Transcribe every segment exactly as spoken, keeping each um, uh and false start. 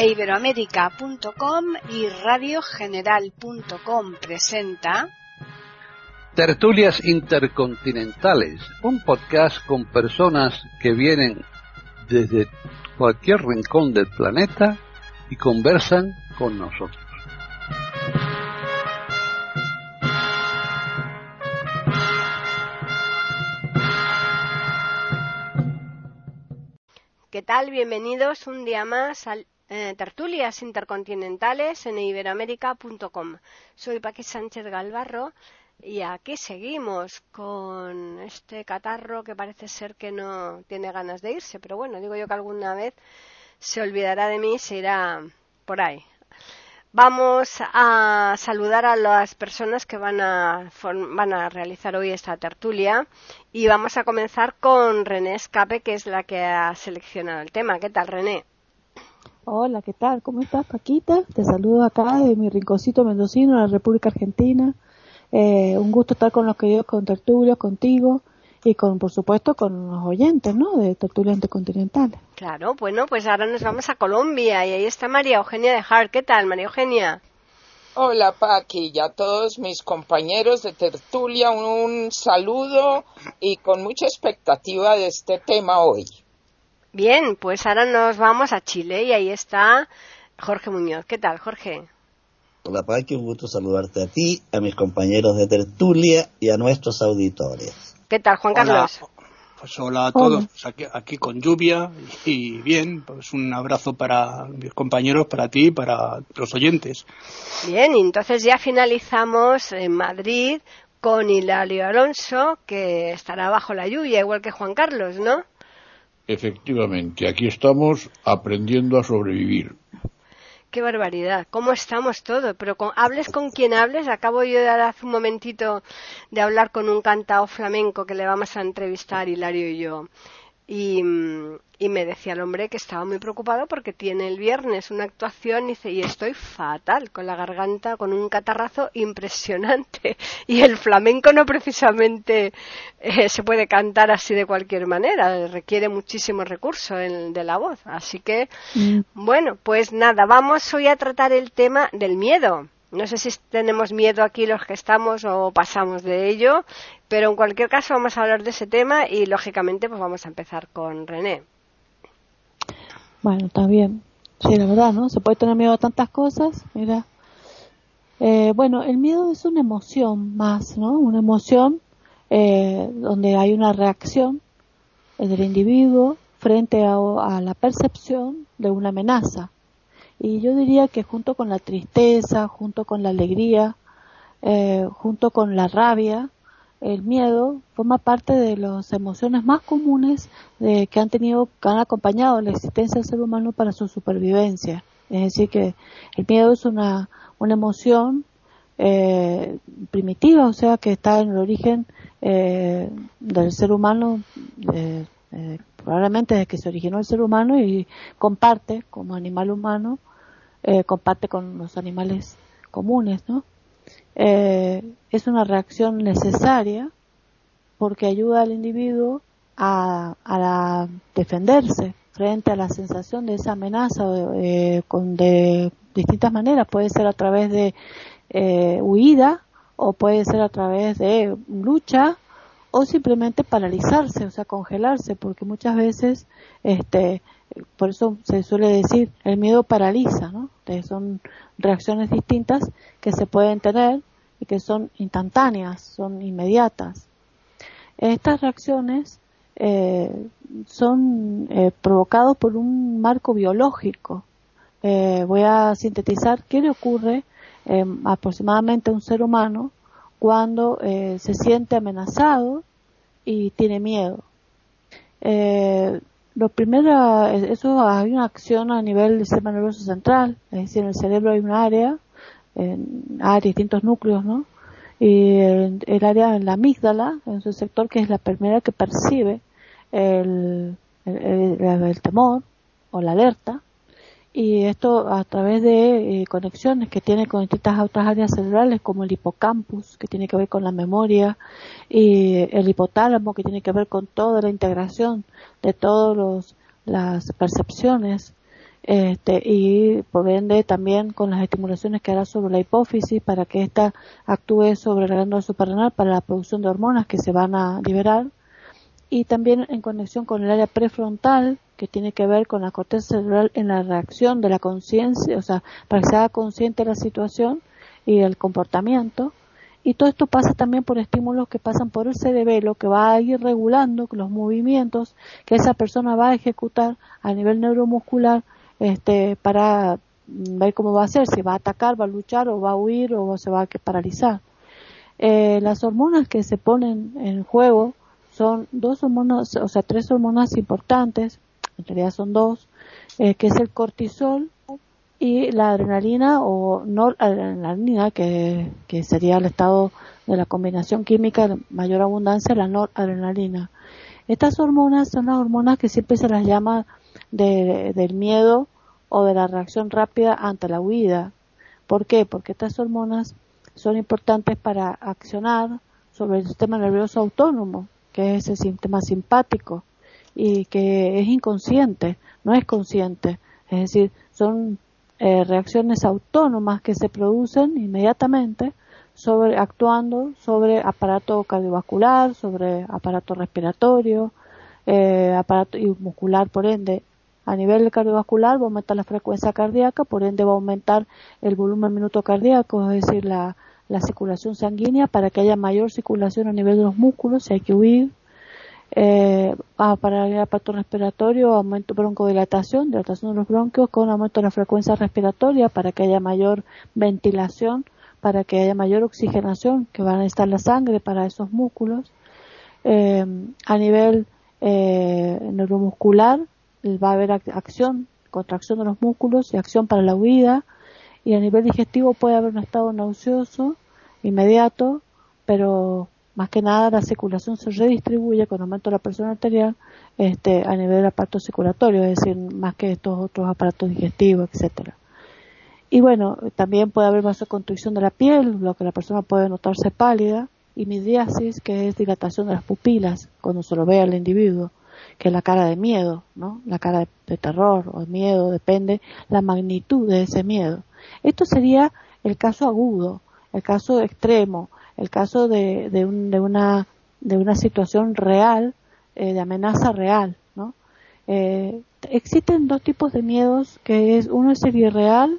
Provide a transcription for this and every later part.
e iberoamérica punto com y radio general punto com presenta Tertulias Intercontinentales, un podcast con personas que vienen desde cualquier rincón del planeta y conversan con nosotros. ¿Qué tal? Bienvenidos un día más a eh, Tertulias Intercontinentales en iberoamérica punto com. Soy Paqui Sánchez Galvarro y aquí seguimos con este catarro que parece ser que no tiene ganas de irse, pero bueno, digo yo que alguna vez se olvidará de mí y se irá por ahí. Vamos a saludar a las personas que van a, van a realizar hoy esta tertulia y vamos a comenzar con René Escape, que es la que ha seleccionado el tema. ¿Qué tal, René? Hola, ¿qué tal? ¿Cómo estás, Paquita? Te saludo acá de mi rinconcito mendocino, en la República Argentina. Eh, un gusto estar con los queridos con tertulios, contigo y con, por supuesto, con los oyentes, ¿no? De Tertulias Intercontinentales. Claro, bueno, pues ahora nos vamos a Colombia y ahí está María Eugenia de Hart. ¿Qué tal, María Eugenia? Hola, Paqui, y a todos mis compañeros de tertulia, un, un saludo y con mucha expectativa de este tema hoy. Bien, pues ahora nos vamos a Chile y ahí está Jorge Muñoz. ¿Qué tal, Jorge? Hola, Paqui, un gusto saludarte a ti, a mis compañeros de tertulia y a nuestros auditores. ¿Qué tal, Juan Hola. Carlos? Pues hola a todos, pues aquí, aquí con lluvia y bien, pues un abrazo para mis compañeros, para ti y para los oyentes. Bien, y entonces ya finalizamos en Madrid con Hilario Alonso, que estará bajo la lluvia, igual que Juan Carlos, ¿no? Efectivamente, aquí estamos aprendiendo a sobrevivir. Qué barbaridad, cómo estamos todos, pero con, hables con quien hables, acabo yo de dar hace un momentito de hablar con un cantao flamenco que le vamos a entrevistar, Hilario y yo, y, y me decía el hombre que estaba muy preocupado porque tiene el viernes una actuación y dice, y estoy fatal, con la garganta, con un catarrazo impresionante, y el flamenco no precisamente eh, se puede cantar así de cualquier manera, requiere muchísimo recurso en, de la voz, así que, mm. bueno, pues nada, vamos hoy a tratar el tema del miedo. No sé si tenemos miedo aquí los que estamos o pasamos de ello, pero en cualquier caso vamos a hablar de ese tema y lógicamente pues vamos a empezar con René. Bueno, está bien. Sí, la verdad, ¿no? Se puede tener miedo a tantas cosas, mira. Eh, bueno, el miedo es una emoción más, ¿no? Una emoción eh, donde hay una reacción del individuo frente a, a la percepción de una amenaza. Y yo diría que junto con la tristeza, junto con la alegría, eh, junto con la rabia, el miedo forma parte de las emociones más comunes de, que han tenido, que han acompañado la existencia del ser humano para su supervivencia. Es decir, que el miedo es una, una emoción eh, primitiva, o sea, que está en el origen eh, del ser humano, eh, eh, probablemente desde que se originó el ser humano y comparte como animal humano. Eh, comparte con los animales comunes, ¿no? Eh, es una reacción necesaria porque ayuda al individuo a, a la, defenderse frente a la sensación de esa amenaza eh, con de distintas maneras. Puede ser a través de eh, huida o puede ser a través de lucha o simplemente paralizarse, o sea, congelarse, porque muchas veces este por eso se suele decir, el miedo paraliza, ¿no? Entonces son reacciones distintas que se pueden tener y que son instantáneas, son inmediatas. Estas reacciones eh, son eh, provocadas por un marco biológico. Eh, voy a sintetizar qué le ocurre eh, aproximadamente a un ser humano cuando eh, se siente amenazado y tiene miedo. Eh, Lo primero, eso hay una acción a nivel del sistema nervioso central, es decir, en el cerebro hay un área, en, hay distintos núcleos, ¿no? Y el, el área en la amígdala, en su sector, que es la primera que percibe el, el, el, el temor o la alerta, y esto a través de eh, conexiones que tiene con distintas otras áreas cerebrales como el hipocampus, que tiene que ver con la memoria, y el hipotálamo, que tiene que ver con toda la integración de todas las percepciones Este, y por ende también con las estimulaciones que hará sobre la hipófisis para que ésta actúe sobre la glándula suprarrenal para la producción de hormonas que se van a liberar, y también en conexión con el área prefrontal que tiene que ver con la corteza cerebral en la reacción de la conciencia, o sea, para que se haga consciente de la situación y el comportamiento. Y todo esto pasa también por estímulos que pasan por el cerebelo, que va a ir regulando los movimientos que esa persona va a ejecutar a nivel neuromuscular, este, para ver cómo va a hacer, si va a atacar, va a luchar, o va a huir, o se va a paralizar. Eh, las hormonas que se ponen en juego son dos hormonas, o sea, tres hormonas importantes, en realidad son dos, eh, que es el cortisol y la adrenalina o noradrenalina, que, que sería el estado de la combinación química de mayor abundancia, la noradrenalina. Estas hormonas son las hormonas que siempre se las llama de, del miedo o de la reacción rápida ante la huida. ¿Por qué? Porque estas hormonas son importantes para accionar sobre el sistema nervioso autónomo, que es el sistema simpático, y que es inconsciente, no es consciente. Es decir, son eh, reacciones autónomas que se producen inmediatamente sobre actuando sobre aparato cardiovascular, sobre aparato respiratorio, eh, aparato y muscular, por ende. A nivel cardiovascular va a aumentar la frecuencia cardíaca, por ende va a aumentar el volumen minuto cardíaco, es decir, la, la circulación sanguínea, para que haya mayor circulación a nivel de los músculos, si hay que huir. Eh, ah, para el aparato respiratorio, aumento broncodilatación, dilatación de los bronquios con aumento de la frecuencia respiratoria, para que haya mayor ventilación, para que haya mayor oxigenación, que va a necesitar la sangre para esos músculos. Eh, a nivel eh, neuromuscular, va a haber acción, contracción de los músculos y acción para la huida, y a nivel digestivo puede haber un estado nauseoso inmediato, pero más que nada la circulación se redistribuye con aumento de la presión arterial este, a nivel del aparato circulatorio, es decir, más que estos otros aparatos digestivos, etcétera. Y bueno, también puede haber vasoconstricción de la piel, lo que la persona puede notarse pálida, y midriasis, que es dilatación de las pupilas cuando se lo ve al individuo, que es la cara de miedo, ¿no? La cara de, de terror o de miedo, depende la magnitud de ese miedo. Esto sería el caso agudo, el caso extremo, el caso de, de, un, de una de una situación real, eh, de amenaza real, ¿no? Eh, existen dos tipos de miedos, que es uno es el irreal,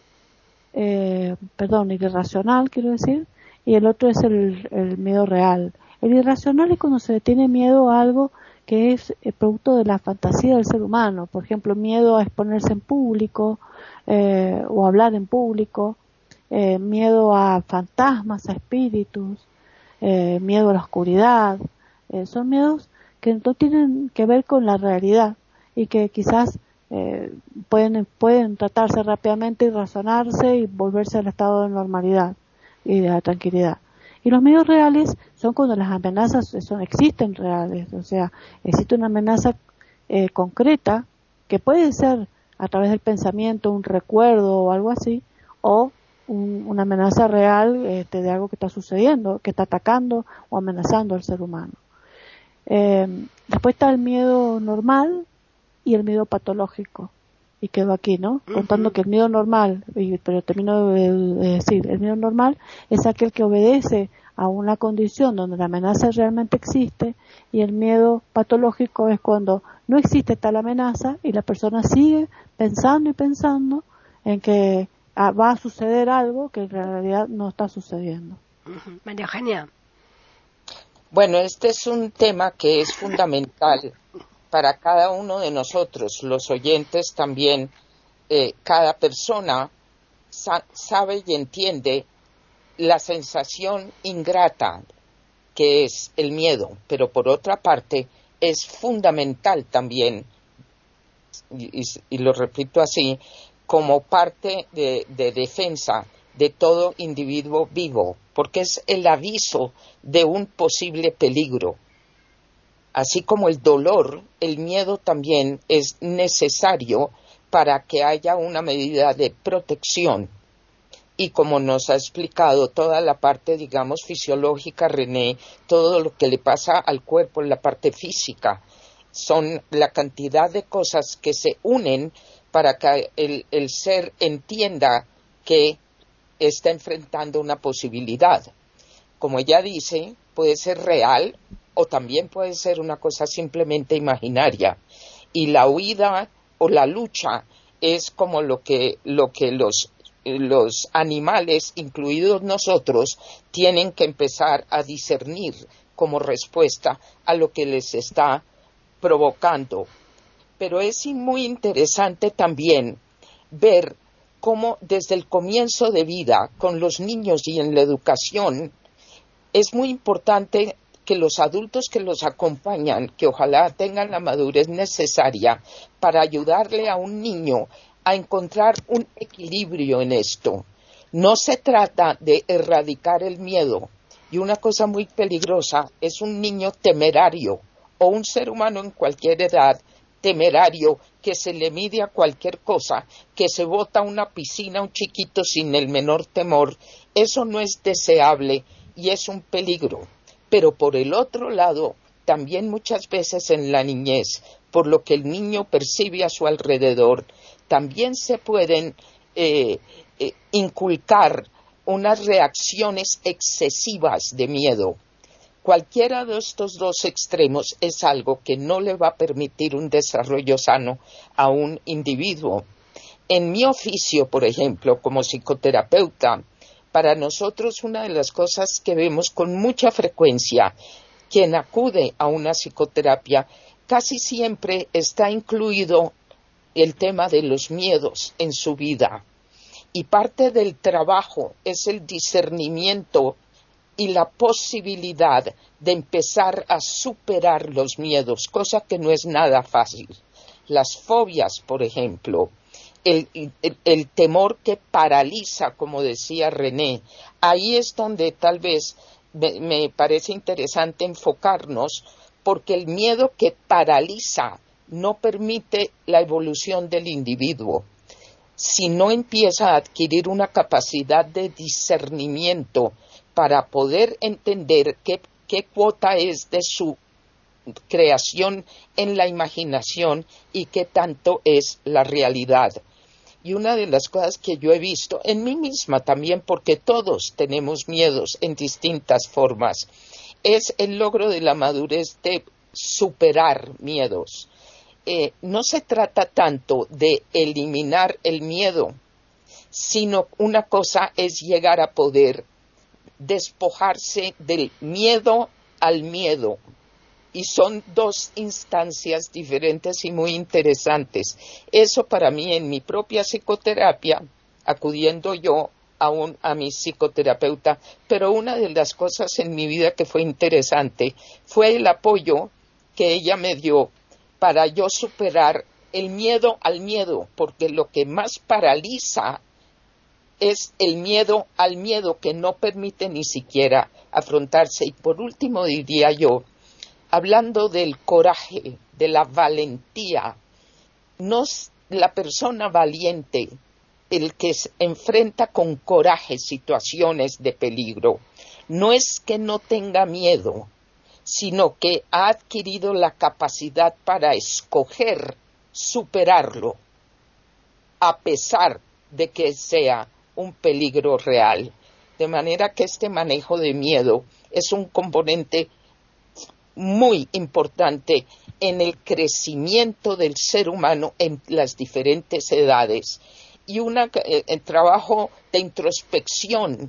eh, perdón, el irracional, quiero decir, y el otro es el, el miedo real. El irracional es cuando se le tiene miedo a algo que es el producto de la fantasía del ser humano, por ejemplo, miedo a exponerse en público eh, o hablar en público, eh, miedo a fantasmas, a espíritus, eh, miedo a la oscuridad, eh, son miedos que no tienen que ver con la realidad y que quizás eh, pueden, pueden tratarse rápidamente y razonarse y volverse al estado de normalidad y de la tranquilidad. Y los miedos reales son cuando las amenazas son, existen reales, o sea, existe una amenaza eh, concreta que puede ser a través del pensamiento, un recuerdo o algo así, o un, una amenaza real este, de algo que está sucediendo, que está atacando o amenazando al ser humano. Eh, después está el miedo normal y el miedo patológico. Y quedo aquí, ¿no? Uh-huh. Contando que el miedo normal, pero termino de decir, el miedo normal es aquel que obedece a una condición donde la amenaza realmente existe, y el miedo patológico es cuando no existe tal amenaza y la persona sigue pensando y pensando en que va a suceder algo que en realidad no está sucediendo. Uh-huh. María Eugenia. Bueno, este es un tema que es fundamental para cada uno de nosotros, los oyentes también. Eh, cada persona sa- sabe y entiende la sensación ingrata que es el miedo, pero por otra parte es fundamental también, y, y, y lo repito así, como parte de, de defensa de todo individuo vivo, porque es el aviso de un posible peligro. Así como el dolor, el miedo también es necesario para que haya una medida de protección. Y como nos ha explicado toda la parte, digamos, fisiológica, René, todo lo que le pasa al cuerpo en la parte física, son la cantidad de cosas que se unen para que el, el ser entienda que está enfrentando una posibilidad. Como ella dice, puede ser real o también puede ser una cosa simplemente imaginaria. Y la huida o la lucha es como lo que, lo que los, los animales, incluidos nosotros, tienen que empezar a discernir como respuesta a lo que les está provocando. Pero es muy interesante también ver cómo desde el comienzo de vida, con los niños y en la educación, es muy importante que los adultos que los acompañan, que ojalá tengan la madurez necesaria para ayudarle a un niño a encontrar un equilibrio en esto. No se trata de erradicar el miedo. Y una cosa muy peligrosa es un niño temerario o un ser humano en cualquier edad temerario que se le mide a cualquier cosa, que se bota a una piscina un chiquito sin el menor temor. Eso no es deseable y es un peligro. Pero por el otro lado, también muchas veces en la niñez, por lo que el niño percibe a su alrededor, también se pueden eh, eh, inculcar unas reacciones excesivas de miedo. Cualquiera de estos dos extremos es algo que no le va a permitir un desarrollo sano a un individuo. En mi oficio, por ejemplo, como psicoterapeuta, para nosotros una de las cosas que vemos con mucha frecuencia, quien acude a una psicoterapia, casi siempre está incluido el tema de los miedos en su vida. Y parte del trabajo es el discernimiento y la posibilidad de empezar a superar los miedos, cosa que no es nada fácil. Las fobias, por ejemplo, el, el, el temor que paraliza, como decía René, ahí es donde tal vez me, me parece interesante enfocarnos, porque el miedo que paraliza no permite la evolución del individuo. Si no empieza a adquirir una capacidad de discernimiento para poder entender qué, qué cuota es de su creación en la imaginación y qué tanto es la realidad. Y una de las cosas que yo he visto en mí misma también, porque todos tenemos miedos en distintas formas, es el logro de la madurez de superar miedos. Eh, no se trata tanto de eliminar el miedo, sino una cosa es llegar a poder despojarse del miedo al miedo. Y son dos instancias diferentes y muy interesantes. Eso para mí en mi propia psicoterapia, acudiendo yo a, un, a mi psicoterapeuta, pero una de las cosas en mi vida que fue interesante fue el apoyo que ella me dio para yo superar el miedo al miedo, porque lo que más paraliza es el miedo al miedo que no permite ni siquiera afrontarse. Y por último diría yo, hablando del coraje, de la valentía, no es la persona valiente el que se enfrenta con coraje situaciones de peligro. No es que no tenga miedo, sino que ha adquirido la capacidad para escoger superarlo, a pesar de que sea un peligro real. De manera que este manejo de miedo es un componente muy importante en el crecimiento del ser humano en las diferentes edades. Y una, eh, el trabajo de introspección,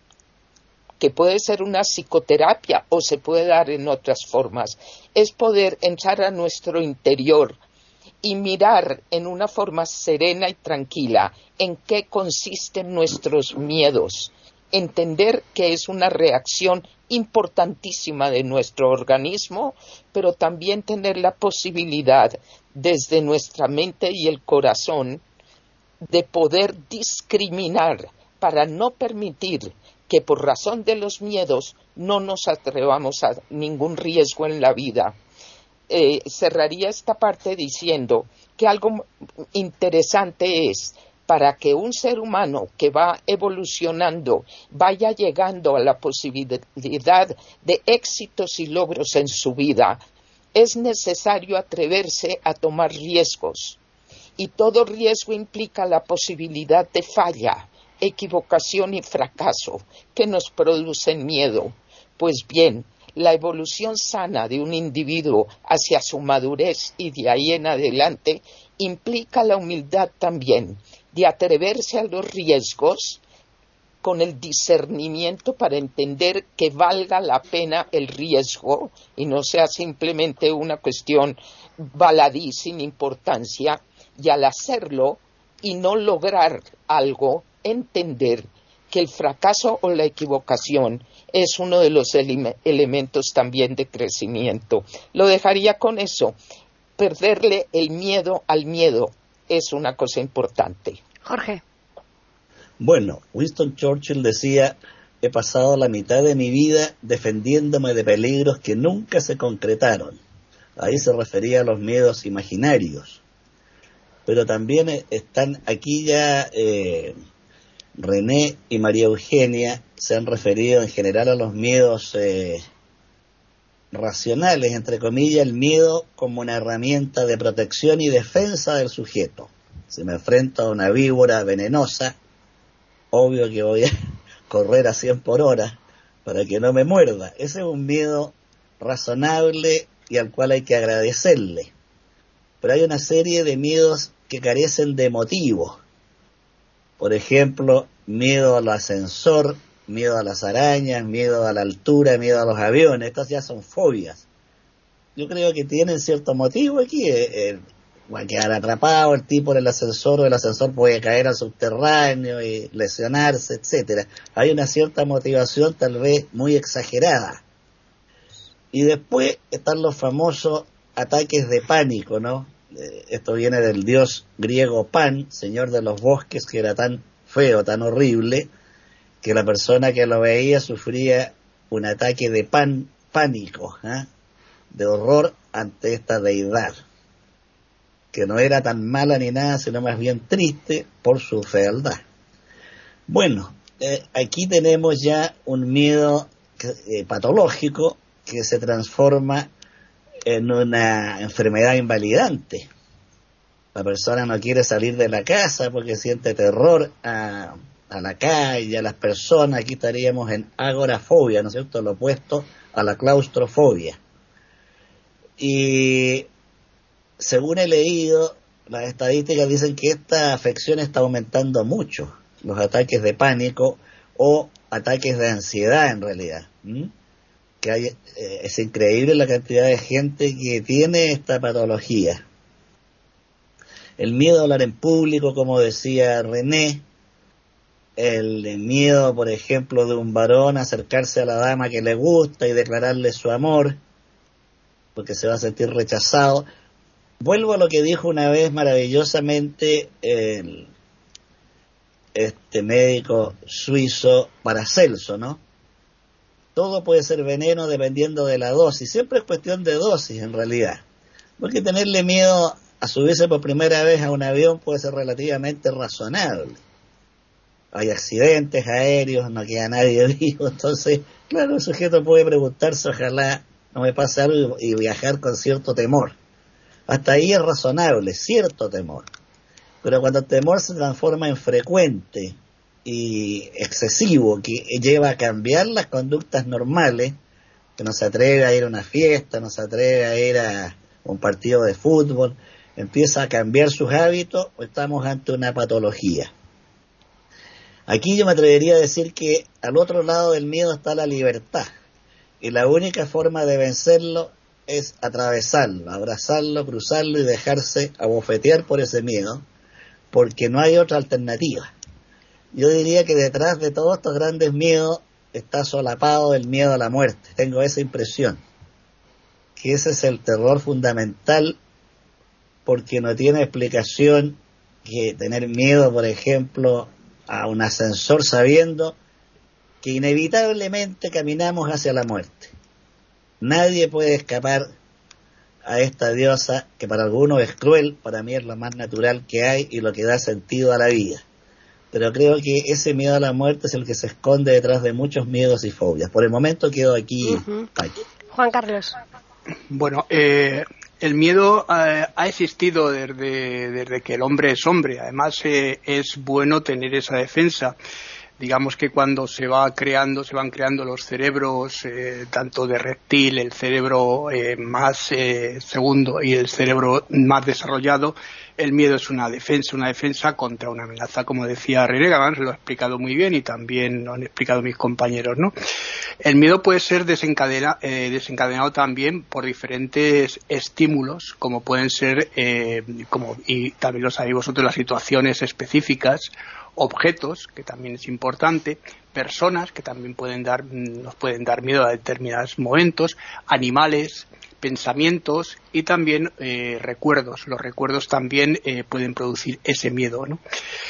que puede ser una psicoterapia o se puede dar en otras formas, es poder entrar a nuestro interior y mirar en una forma serena y tranquila en qué consisten nuestros miedos, entender que es una reacción importantísima de nuestro organismo, pero también tener la posibilidad desde nuestra mente y el corazón de poder discriminar para no permitir que por razón de los miedos no nos atrevamos a ningún riesgo en la vida. Eh, cerraría esta parte diciendo que algo interesante es para que un ser humano que va evolucionando vaya llegando a la posibilidad de éxitos y logros en su vida, es necesario atreverse a tomar riesgos. y todo riesgo implica la posibilidad de falla, equivocación y fracaso que nos producen miedo. Pues bien, la evolución sana de un individuo hacia su madurez y de ahí en adelante implica la humildad también de atreverse a los riesgos con el discernimiento para entender que valga la pena el riesgo y no sea simplemente una cuestión baladí sin importancia, y al hacerlo y no lograr algo, entender que el fracaso o la equivocación es uno de los ele- elementos también de crecimiento. Lo dejaría con eso. Perderle el miedo al miedo es una cosa importante. Jorge. Bueno, Winston Churchill decía: he pasado la mitad de mi vida defendiéndome de peligros que nunca se concretaron. Ahí se refería a los miedos imaginarios. Pero también están aquí ya eh, René y María Eugenia se han referido en general a los miedos eh, racionales, entre comillas, el miedo como una herramienta de protección y defensa del sujeto. Si me enfrento a una víbora venenosa, obvio que voy a correr a cien por hora para que no me muerda. Ese es un miedo razonable y al cual hay que agradecerle. Pero hay una serie de miedos que carecen de motivo. Por ejemplo, miedo al ascensor, miedo a las arañas, miedo a la altura, miedo a los aviones. Estas ya son fobias. Yo creo que tienen cierto motivo aquí. Eh, eh, va a quedar atrapado el tipo en el ascensor, o el ascensor puede caer al subterráneo y lesionarse, etcétera. Hay una cierta motivación tal vez muy exagerada. Y después están los famosos ataques de pánico, ¿no? Eh, esto viene del dios griego Pan, señor de los bosques, que era tan feo, tan horrible, que la persona que lo veía sufría un ataque de pan, pánico, ¿eh? de horror ante esta deidad, que no era tan mala ni nada, sino más bien triste por su fealdad. Bueno, eh, aquí tenemos ya un miedo eh, patológico que se transforma en una enfermedad invalidante. La persona no quiere salir de la casa porque siente terror a, a la calle, a las personas. Aquí estaríamos en agorafobia, ¿no es cierto?, lo opuesto a la claustrofobia. Y según he leído, las estadísticas dicen que esta afección está aumentando mucho, los ataques de pánico o ataques de ansiedad en realidad. ¿Mm? Que hay, eh, es increíble la cantidad de gente que tiene esta patología. El miedo a hablar en público, como decía René, el, el miedo, por ejemplo, de un varón a acercarse a la dama que le gusta y declararle su amor, porque se va a sentir rechazado. Vuelvo a lo que dijo una vez maravillosamente el, este médico suizo Paracelso, ¿no? Todo puede ser veneno dependiendo de la dosis. Siempre es cuestión de dosis, en realidad. Porque tenerle miedo a subirse por primera vez a un avión puede ser relativamente razonable. Hay accidentes aéreos, no queda nadie vivo. Entonces, claro, el sujeto puede preguntarse, ojalá no me pase algo, y viajar con cierto temor. Hasta ahí es razonable, cierto temor. Pero cuando el temor se transforma en frecuente y excesivo, que lleva a cambiar las conductas normales, que no se atreve a ir a una fiesta, no se atreve a ir a un partido de fútbol, empieza a cambiar sus hábitos, o estamos ante una patología. Aquí yo me atrevería a decir que al otro lado del miedo está la libertad, y la única forma de vencerlo es atravesarlo, abrazarlo, cruzarlo y dejarse abofetear por ese miedo, porque no hay otra alternativa. Yo diría que detrás de todos estos grandes miedos está solapado el miedo a la muerte. Tengo esa impresión, que ese es el terror fundamental, porque no tiene explicación que tener miedo, por ejemplo, a un ascensor sabiendo que inevitablemente caminamos hacia la muerte. Nadie puede escapar a esta diosa que para algunos es cruel, para mí es lo más natural que hay y lo que da sentido a la vida. Pero creo que ese miedo a la muerte es el que se esconde detrás de muchos miedos y fobias. Por el momento quedo aquí. Uh-huh. Juan Carlos. Bueno, eh, El miedo eh, ha existido desde, desde que el hombre es hombre. Además, eh, es bueno tener esa defensa. Digamos que cuando se va creando, se van creando los cerebros, eh, tanto de reptil, el cerebro eh, más eh, segundo y el cerebro más desarrollado, el miedo es una defensa, una defensa contra una amenaza, como decía René Gaván, se lo ha explicado muy bien y también lo han explicado mis compañeros, ¿no? El miedo puede ser desencadena, eh, desencadenado también por diferentes estímulos, como pueden ser, eh, como y también lo sabéis vosotros, las situaciones específicas, objetos, que también es importante, personas, que también pueden dar, nos pueden dar miedo a determinados momentos, animales, pensamientos y también eh, recuerdos. Los recuerdos también eh, pueden producir ese miedo, ¿no?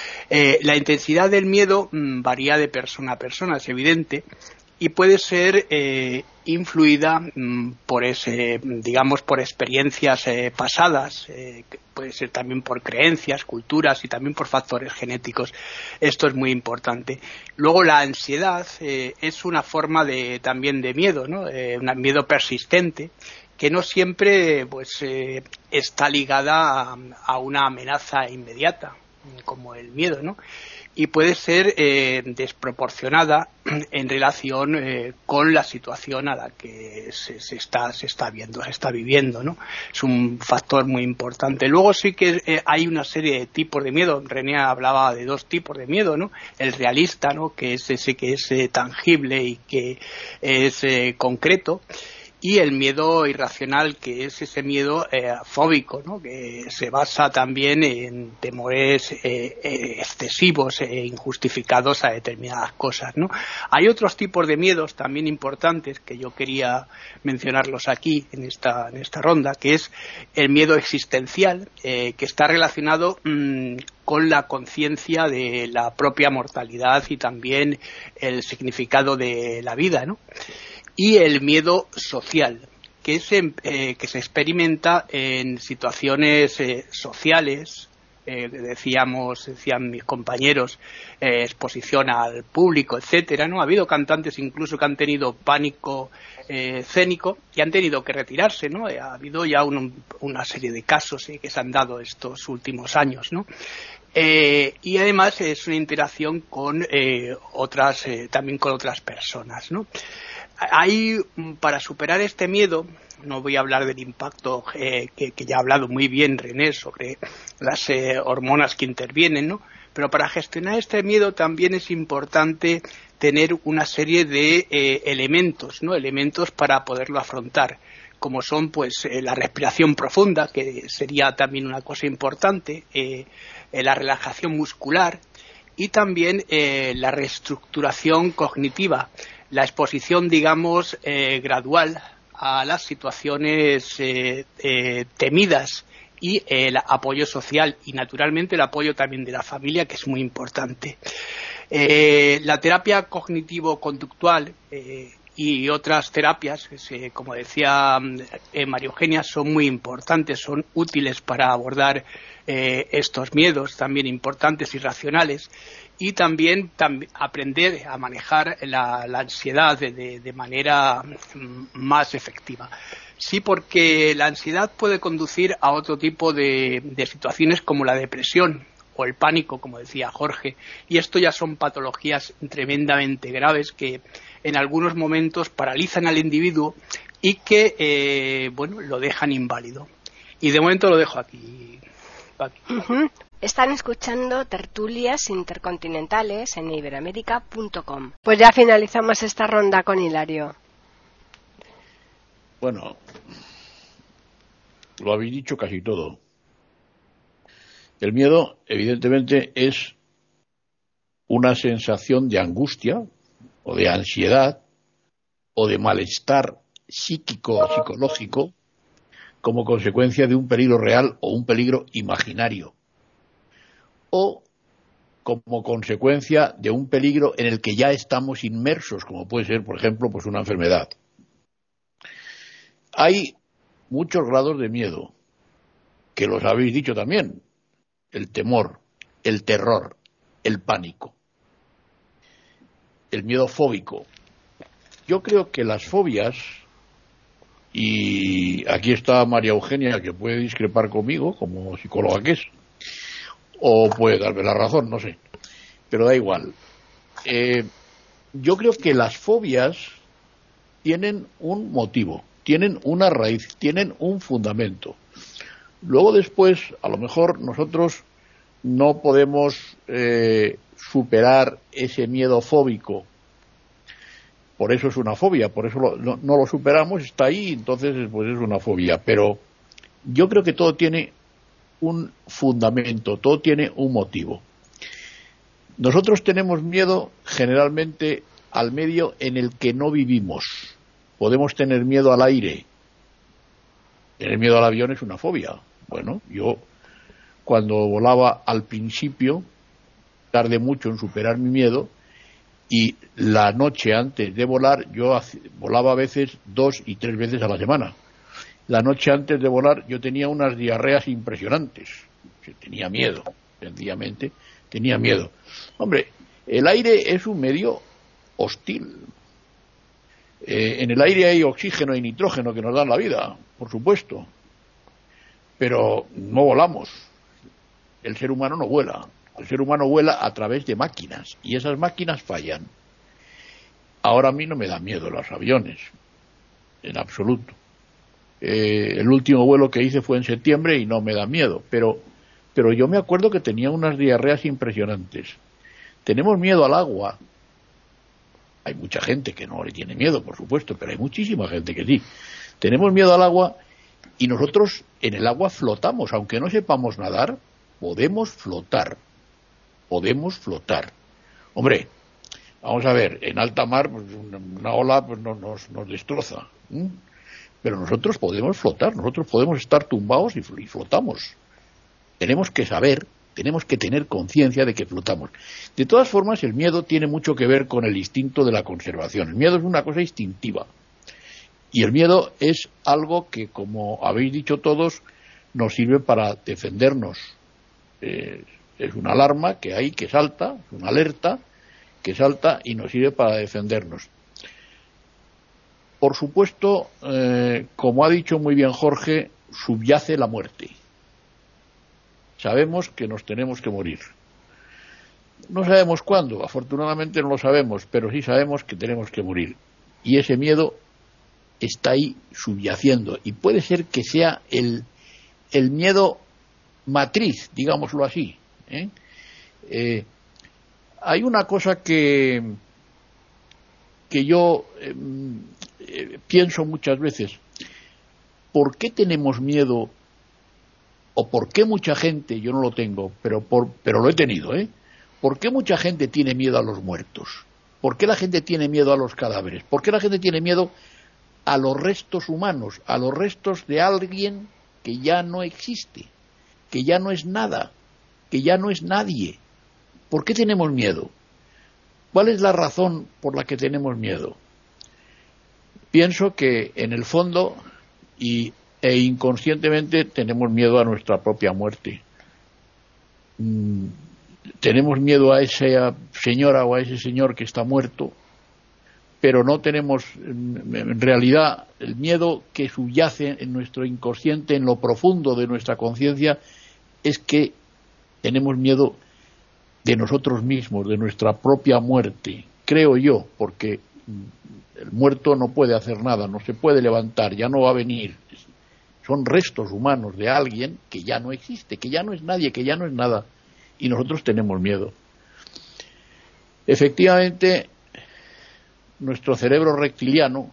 Eh, la intensidad del miedo mmm, varía de persona a persona, es evidente, y puede ser eh, influida mmm, por ese, digamos, por experiencias eh, pasadas, eh, puede ser también por creencias, culturas y también por factores genéticos. Esto es muy importante. Luego la ansiedad eh, es una forma de también de miedo, ¿no? Eh, un miedo persistente que no siempre pues eh, está ligada a, a una amenaza inmediata, como el miedo, ¿no? Y puede ser eh, desproporcionada en relación eh, con la situación a la que se, se está se está viendo, se está viviendo, ¿no? Es un factor muy importante. Luego sí que eh, hay una serie de tipos de miedo. René hablaba de dos tipos de miedo, ¿no? El realista, ¿no? Que es ese que es eh, tangible y que es eh, concreto. Y el miedo irracional, que es ese miedo eh, fóbico, ¿no? Que se basa también en temores eh, eh, excesivos e injustificados a determinadas cosas, ¿no? Hay otros tipos de miedos también importantes que yo quería mencionarlos aquí en esta, en esta ronda, que es el miedo existencial, eh, que está relacionado mmm, con la conciencia de la propia mortalidad y también el significado de la vida, ¿no? Y el miedo social, que, es, eh, que se experimenta en situaciones eh, sociales, eh, decíamos, decían mis compañeros, eh, exposición al público, etcétera, ¿no? Ha habido cantantes incluso que han tenido pánico eh, escénico y han tenido que retirarse, ¿no? Ha habido ya un, una serie de casos eh, que se han dado estos últimos años, ¿no? Eh, y además es una interacción con eh, otras, eh, también con otras personas, ¿no? Hay, para superar este miedo, no voy a hablar del impacto eh, que, que ya ha hablado muy bien René sobre las eh, hormonas que intervienen, ¿no? Pero para gestionar este miedo también es importante tener una serie de eh, elementos, ¿no? Elementos para poderlo afrontar, como son pues eh, la respiración profunda, que sería también una cosa importante, eh, eh, la relajación muscular y también eh, la reestructuración cognitiva, la exposición, digamos, eh, gradual a las situaciones eh, eh, temidas y el apoyo social y, naturalmente, el apoyo también de la familia, que es muy importante. Eh, la terapia cognitivo-conductual eh, y otras terapias, eh, como decía eh, María Eugenia, son muy importantes, son útiles para abordar eh, estos miedos también importantes y racionales. Y también tam, aprender a manejar la, la ansiedad de, de, de manera más efectiva. Sí, porque la ansiedad puede conducir a otro tipo de, de situaciones como la depresión o el pánico, como decía Jorge, y esto ya son patologías tremendamente graves que en algunos momentos paralizan al individuo y que, eh, bueno, lo dejan inválido. Y de momento lo dejo aquí. aquí. Uh-huh. Están escuchando Tertulias Intercontinentales en iberoamérica punto com. Pues ya finalizamos esta ronda con Hilario. Bueno, lo habéis dicho casi todo. El miedo, evidentemente, es una sensación de angustia o de ansiedad o de malestar psíquico o psicológico como consecuencia de un peligro real o un peligro imaginario, o como consecuencia de un peligro en el que ya estamos inmersos, como puede ser, por ejemplo, pues una enfermedad. Hay muchos grados de miedo, que los habéis dicho también: el temor, el terror, el pánico, el miedo fóbico. Yo creo que las fobias Y aquí está María Eugenia, que puede discrepar conmigo, como psicóloga que es, o puede darme la razón, no sé, pero da igual. Eh, yo creo que las fobias tienen un motivo, tienen una raíz, tienen un fundamento. Luego después, a lo mejor nosotros no podemos eh, superar ese miedo fóbico. Por eso es una fobia, por eso lo, no, no lo superamos, está ahí, entonces pues es una fobia. Pero yo creo que todo tiene un fundamento, todo tiene un motivo. Nosotros tenemos miedo generalmente al medio en el que no vivimos. Podemos tener miedo al aire. Tener miedo al avión es una fobia. Bueno, yo cuando volaba al principio tardé mucho en superar mi miedo. Y la noche antes de volar, yo volaba a veces dos y tres veces a la semana. La noche antes de volar yo tenía unas diarreas impresionantes. Tenía miedo, sencillamente, tenía miedo. Hombre, el aire es un medio hostil. Eh, en el aire hay oxígeno y nitrógeno que nos dan la vida, por supuesto. Pero no volamos. El ser humano no vuela. El ser humano vuela a través de máquinas y esas máquinas fallan. Ahora a mí no me da miedo los aviones, en absoluto. Eh, el último vuelo que hice fue en septiembre y no me da miedo, pero, pero yo me acuerdo que tenía unas diarreas impresionantes. Tenemos miedo al agua. Hay mucha gente que no le tiene miedo, por supuesto, pero hay muchísima gente que sí. Tenemos miedo al agua y nosotros en el agua flotamos, aunque no sepamos nadar, podemos flotar. Podemos flotar. Hombre, vamos a ver, en alta mar pues, una, una ola pues, no, nos, nos destroza. ¿eh? Pero nosotros podemos flotar, nosotros podemos estar tumbados y, y flotamos. Tenemos que saber, tenemos que tener conciencia de que flotamos. De todas formas, el miedo tiene mucho que ver con el instinto de la conservación. El miedo es una cosa instintiva. Y el miedo es algo que, como habéis dicho todos, nos sirve para defendernos. Eh, Es una alarma que hay, que salta, es una alerta que salta y nos sirve para defendernos. Por supuesto, eh, como ha dicho muy bien Jorge, subyace la muerte. Sabemos que nos tenemos que morir. No sabemos cuándo, afortunadamente no lo sabemos, pero sí sabemos que tenemos que morir. Y ese miedo está ahí subyaciendo. Y puede ser que sea el, el miedo matriz, digámoslo así. ¿Eh? Eh, hay una cosa que que yo eh, eh, pienso muchas veces. ¿Por qué tenemos miedo o por qué mucha gente, yo no lo tengo, pero por, pero lo he tenido, ¿eh? ¿Por qué mucha gente tiene miedo a los muertos? ¿Por qué la gente tiene miedo a los cadáveres? ¿Por qué la gente tiene miedo a los restos humanos, a los restos de alguien que ya no existe, que ya no es nada, que ya no es nadie? ¿Por qué tenemos miedo? ¿Cuál es la razón por la que tenemos miedo? Pienso que en el fondo y, e inconscientemente tenemos miedo a nuestra propia muerte. Mm, tenemos miedo a esa señora o a ese señor que está muerto, pero no tenemos, en realidad, el miedo que subyace en nuestro inconsciente, en lo profundo de nuestra conciencia, es que tenemos miedo de nosotros mismos, de nuestra propia muerte, creo yo, porque el muerto no puede hacer nada, no se puede levantar, ya no va a venir. Son restos humanos de alguien que ya no existe, que ya no es nadie, que ya no es nada, y nosotros tenemos miedo. Efectivamente, nuestro cerebro reptiliano,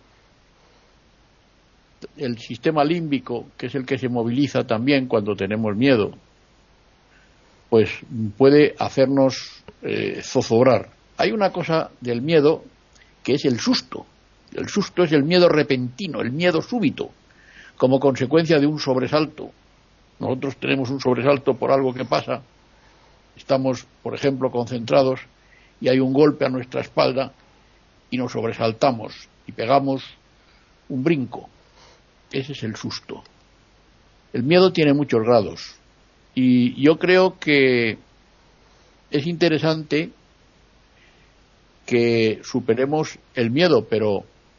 el sistema límbico, que es el que se moviliza también cuando tenemos miedo, pues puede hacernos eh, zozobrar. Hay una cosa del miedo que es el susto. El susto es el miedo repentino, el miedo súbito, como consecuencia de un sobresalto. Nosotros tenemos un sobresalto por algo que pasa. Estamos, por ejemplo, concentrados y hay un golpe a nuestra espalda y nos sobresaltamos y pegamos un brinco. Ese es el susto. El miedo tiene muchos grados. Y yo creo que es interesante que superemos el miedo, pero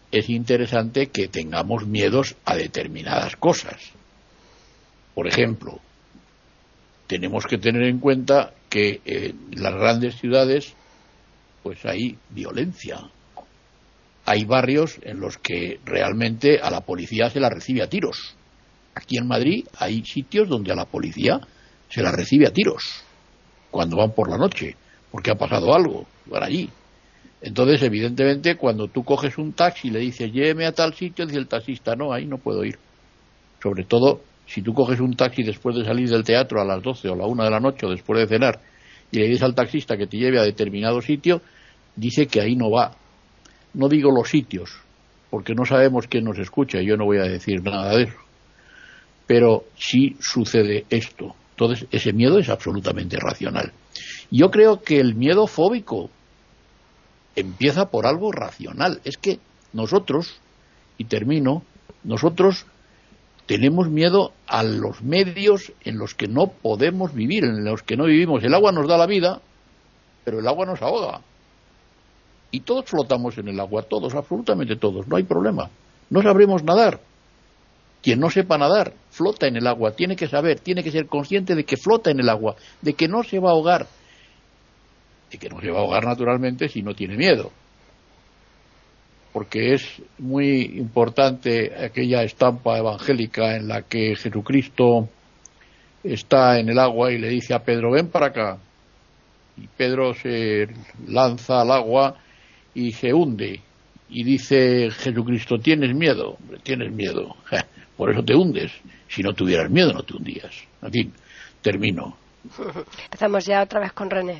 es interesante que tengamos miedos a determinadas cosas. Por ejemplo, tenemos que tener en cuenta que en las grandes ciudades pues hay violencia. Hay barrios en los que realmente a la policía se la recibe a tiros. Aquí en Madrid hay sitios donde a la policía se la recibe a tiros cuando van por la noche, porque ha pasado algo, van allí. Entonces, evidentemente, cuando tú coges un taxi y le dices, lléveme a tal sitio, dice el taxista, no, ahí no puedo ir. Sobre todo, si tú coges un taxi después de salir del teatro a las doce o la una de la noche o después de cenar, y le dices al taxista que te lleve a determinado sitio, dice que ahí no va. No digo los sitios, porque no sabemos quién nos escucha, y yo no voy a decir nada de eso. Pero sí sucede esto. Entonces, ese miedo es absolutamente racional. Yo creo que el miedo fóbico empieza por algo racional. Es que nosotros, y termino, nosotros tenemos miedo a los medios en los que no podemos vivir, en los que no vivimos. El agua nos da la vida, pero el agua nos ahoga. Y todos flotamos en el agua, todos, absolutamente todos, no hay problema. No sabremos nadar. Quien no sepa nadar, flota en el agua, tiene que saber, tiene que ser consciente de que flota en el agua, de que no se va a ahogar. De que no se va a ahogar naturalmente si no tiene miedo. Porque es muy importante aquella estampa evangélica en la que Jesucristo está en el agua y le dice a Pedro, ven para acá. Y Pedro se lanza al agua y se hunde. Y dice Jesucristo, ¿tienes miedo? Hombre, tienes miedo. Ja, por eso te hundes. Si no tuvieras miedo, no te hundías. En fin, termino. Empezamos ya otra vez con René.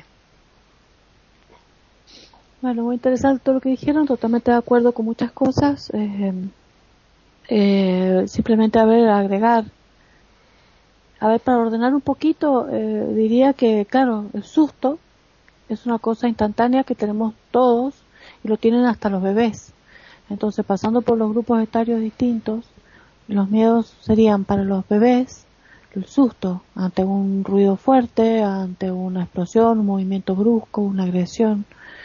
Bueno, muy interesante todo lo que dijeron, totalmente de acuerdo con muchas cosas. Eh, eh, simplemente, a ver, agregar. A ver, para ordenar un poquito, eh, diría que, claro, el susto es una cosa instantánea que tenemos todos y lo tienen hasta los bebés. Entonces, pasando por los grupos etarios distintos, los miedos serían para los bebés el susto ante un ruido fuerte, ante una explosión, un movimiento brusco, una agresión.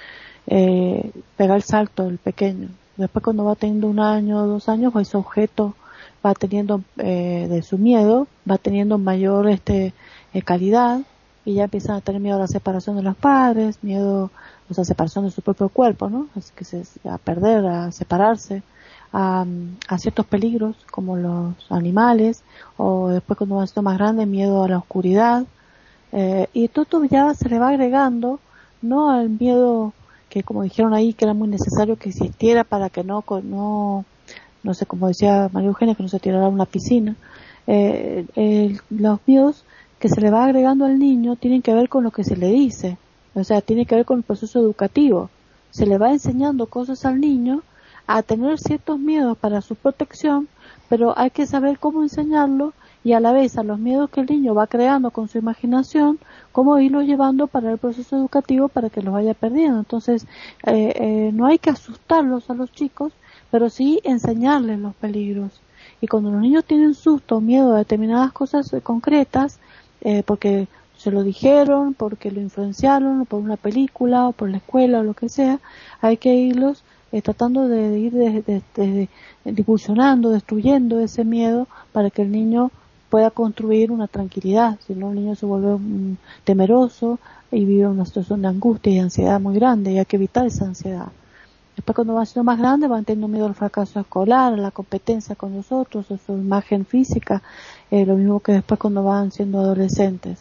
Eh, pegar el salto el pequeño. Después, cuando va teniendo un año o dos años, ese objeto va teniendo eh, de su miedo, va teniendo mayor este eh, calidad, y ya empiezan a tener miedo a la separación de los padres, miedo o sea, separación de su propio cuerpo, ¿no? Es que se, a perder, a separarse, a, a ciertos peligros como los animales, o después, cuando va siendo más grande, miedo a la oscuridad, eh, y todo ya se le va agregando, no al miedo que, como dijeron ahí, que era muy necesario que existiera para que no, no, no sé, como decía María Eugenia, que no se tirara a una piscina. Eh, eh, los miedos que se le va agregando al niño tienen que ver con lo que se le dice, o sea, tiene que ver con el proceso educativo. Se le va enseñando cosas al niño a tener ciertos miedos para su protección, pero hay que saber cómo enseñarlo, y a la vez a los miedos que el niño va creando con su imaginación, cómo irlos llevando para el proceso educativo para que los vaya perdiendo. Entonces, eh, eh, no hay que asustarlos a los chicos, pero sí enseñarles los peligros. Y cuando los niños tienen susto o miedo a determinadas cosas eh, concretas, eh, porque se lo dijeron, porque lo influenciaron, o por una película, o por la escuela, o lo que sea, hay que irlos eh, tratando de, de ir de, de, de, de, divulsionando, destruyendo ese miedo para que el niño pueda construir una tranquilidad. Si no, el niño se vuelve um, temeroso y vive una situación de angustia y de ansiedad muy grande, y hay que evitar esa ansiedad. Después, cuando van siendo más grandes, van teniendo miedo al fracaso escolar, a la competencia con los otros, a su imagen física, eh, lo mismo que después cuando van siendo adolescentes.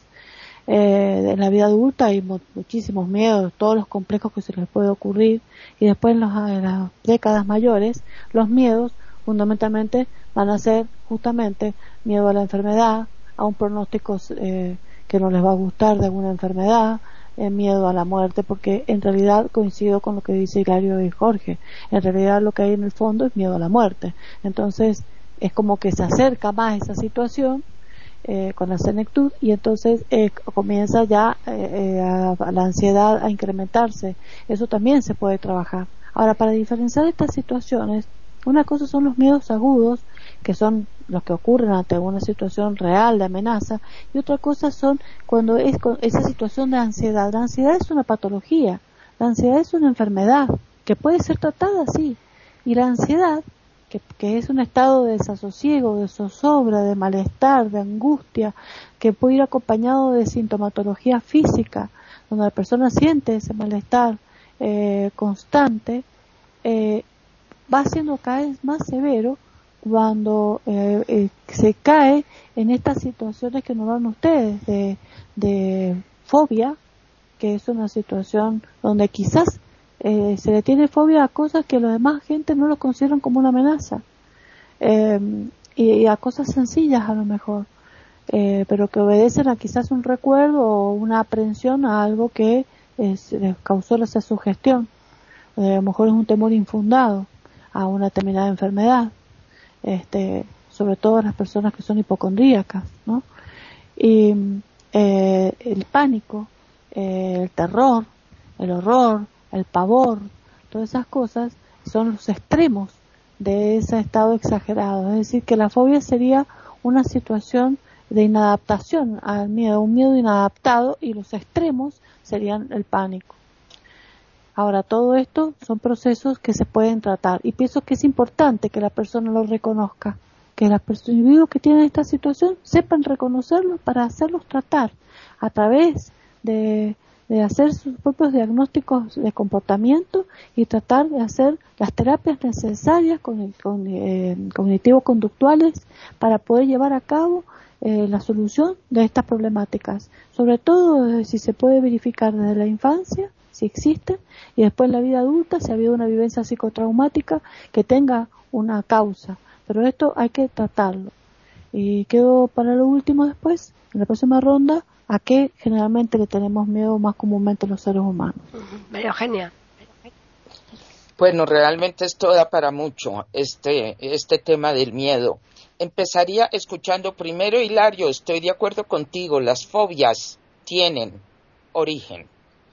Eh, en la vida adulta hay mo- muchísimos miedos, todos los complejos que se les puede ocurrir, y después en, los, en las décadas mayores, los miedos fundamentalmente van a ser justamente miedo a la enfermedad, a un pronóstico eh, que no les va a gustar de alguna enfermedad, eh, miedo a la muerte, porque en realidad coincido con lo que dice Hilario y Jorge, en realidad lo que hay en el fondo es miedo a la muerte. Entonces es como que se acerca más esa situación eh, con la senectud, y entonces eh, comienza ya eh, a, a la ansiedad a incrementarse. Eso también se puede trabajar. Ahora, para diferenciar estas situaciones, una cosa son los miedos agudos, que son los que ocurren ante una situación real de amenaza, y otra cosa son cuando es con esa situación de ansiedad. La ansiedad es una patología, la ansiedad es una enfermedad que puede ser tratada así. Y la ansiedad, que, que es un estado de desasosiego, de zozobra, de malestar, de angustia, que puede ir acompañado de sintomatología física, donde la persona siente ese malestar eh, constante, eh, va siendo cada vez más severo cuando eh, eh, se cae en estas situaciones que nos dan ustedes de, de fobia, que es una situación donde quizás eh, se le tiene fobia a cosas que los demás gente no lo consideran como una amenaza, eh, y, y a cosas sencillas a lo mejor, eh, pero que obedecen a quizás un recuerdo o una aprehensión a algo que es, les causó esa sugestión. Eh, a lo mejor es un temor infundado a una determinada enfermedad, este, sobre todo las personas que son hipocondríacas, ¿no? Y eh, el pánico, eh, el terror, el horror, el pavor, todas esas cosas son los extremos de ese estado exagerado. Es decir, que la fobia sería una situación de inadaptación al miedo, un miedo inadaptado, y los extremos serían el pánico. Ahora, todo esto son procesos que se pueden tratar, y pienso que es importante que la persona lo reconozca, que los individuos que tienen esta situación sepan reconocerlo para hacerlos tratar a través de, de hacer sus propios diagnósticos de comportamiento y tratar de hacer las terapias necesarias con, con, eh, cognitivo-conductuales para poder llevar a cabo eh, la solución de estas problemáticas, sobre todo eh, si se puede verificar desde la infancia, si existen, y después en la vida adulta si ha habido una vivencia psicotraumática que tenga una causa, pero esto hay que tratarlo. Y quedo para lo último después, en la próxima ronda, a qué generalmente le tenemos miedo más comúnmente los seres humanos. María Eugenia. Bueno, realmente esto da para mucho, este, este tema del miedo. Empezaría escuchando primero, Hilario, estoy de acuerdo contigo, las fobias tienen origen.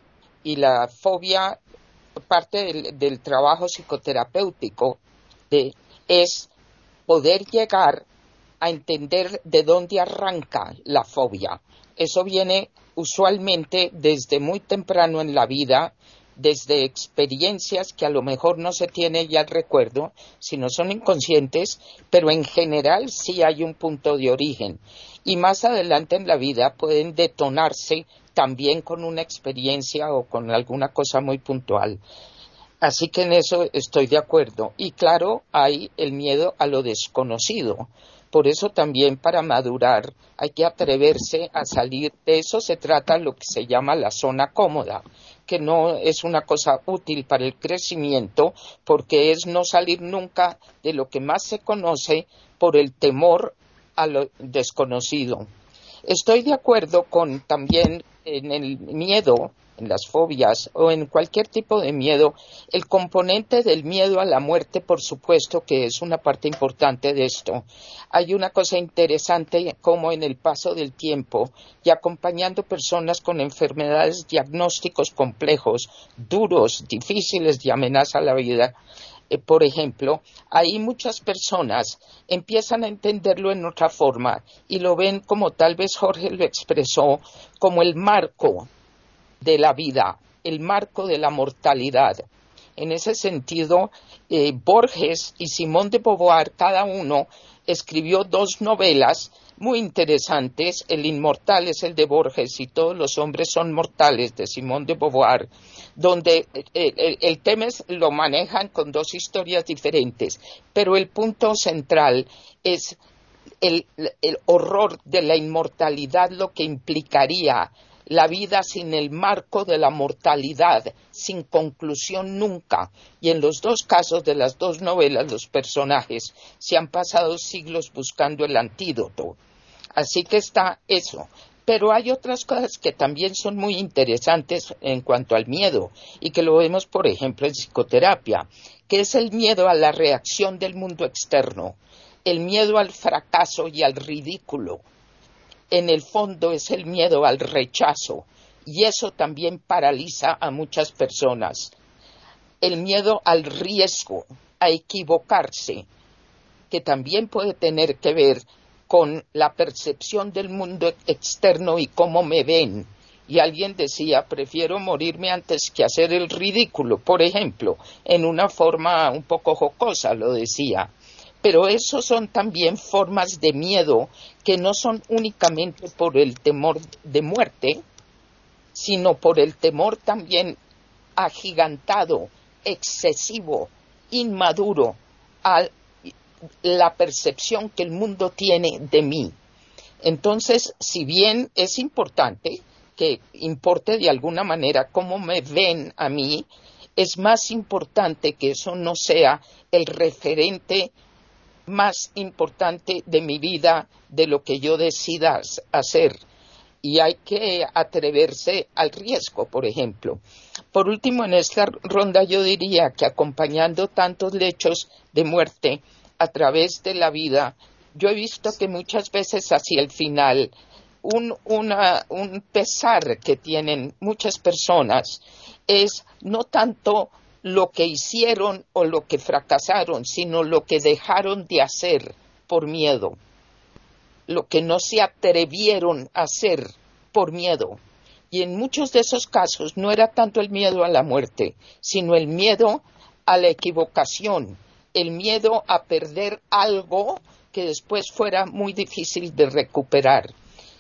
Y la fobia, parte del, del trabajo psicoterapéutico, de, es poder llegar a entender de dónde arranca la fobia. Eso viene usualmente desde muy temprano en la vida, desde experiencias que a lo mejor no se tiene ya el recuerdo, sino son inconscientes, pero en general sí hay un punto de origen. Y más adelante en la vida pueden detonarse también con una experiencia o con alguna cosa muy puntual. Así que en eso estoy de acuerdo. Y claro, hay el miedo a lo desconocido. Por eso también para madurar hay que atreverse a salir. De eso se trata lo que se llama la zona cómoda, que no es una cosa útil para el crecimiento, porque es no salir nunca de lo que más se conoce por el temor a lo desconocido. Estoy de acuerdo con también en el miedo, en las fobias o en cualquier tipo de miedo, el componente del miedo a la muerte, por supuesto que es una parte importante de esto. Hay una cosa interesante como en el paso del tiempo y acompañando personas con enfermedades, diagnósticos complejos, duros, difíciles de amenaza a la vida, Eh, por ejemplo, ahí muchas personas empiezan a entenderlo en otra forma y lo ven como tal vez Jorge lo expresó, como el marco de la vida, el marco de la mortalidad. En ese sentido, eh, Borges y Simone de Beauvoir, cada uno escribió dos novelas muy interesantes. El inmortal es el de Borges y Todos los hombres son mortales, de Simone de Beauvoir, donde el, el, el tema es, lo manejan con dos historias diferentes, pero el punto central es el, el horror de la inmortalidad, lo que implicaría la vida sin el marco de la mortalidad, sin conclusión nunca. Y en los dos casos de las dos novelas, los personajes se han pasado siglos buscando el antídoto. Así que está eso. Pero hay otras cosas que también son muy interesantes en cuanto al miedo, y que lo vemos, por ejemplo, en psicoterapia, que es el miedo a la reacción del mundo externo, el miedo al fracaso y al ridículo. En el fondo es el miedo al rechazo, y eso también paraliza a muchas personas. El miedo al riesgo, a equivocarse, que también puede tener que ver con la percepción del mundo externo y cómo me ven, Y alguien decía, prefiero morirme antes que hacer el ridículo, por ejemplo, en una forma un poco jocosa lo decía. Pero eso son también formas de miedo que no son únicamente por el temor de muerte, sino por el temor también agigantado, excesivo, inmaduro, a la percepción que el mundo tiene de mí. Entonces, si bien es importante que importe de alguna manera cómo me ven a mí, es más importante que eso no sea el referente más importante de mi vida, de lo que yo decida hacer. Y hay que atreverse al riesgo, por ejemplo. Por último, en esta ronda yo diría que acompañando tantos hechos de muerte a través de la vida, yo he visto que muchas veces hacia el final un, una, un pesar que tienen muchas personas es no tanto lo que hicieron o lo que fracasaron, sino lo que dejaron de hacer por miedo, lo que no se atrevieron a hacer por miedo. Y en muchos de esos casos no era tanto el miedo a la muerte, sino el miedo a la equivocación, el miedo a perder algo que después fuera muy difícil de recuperar.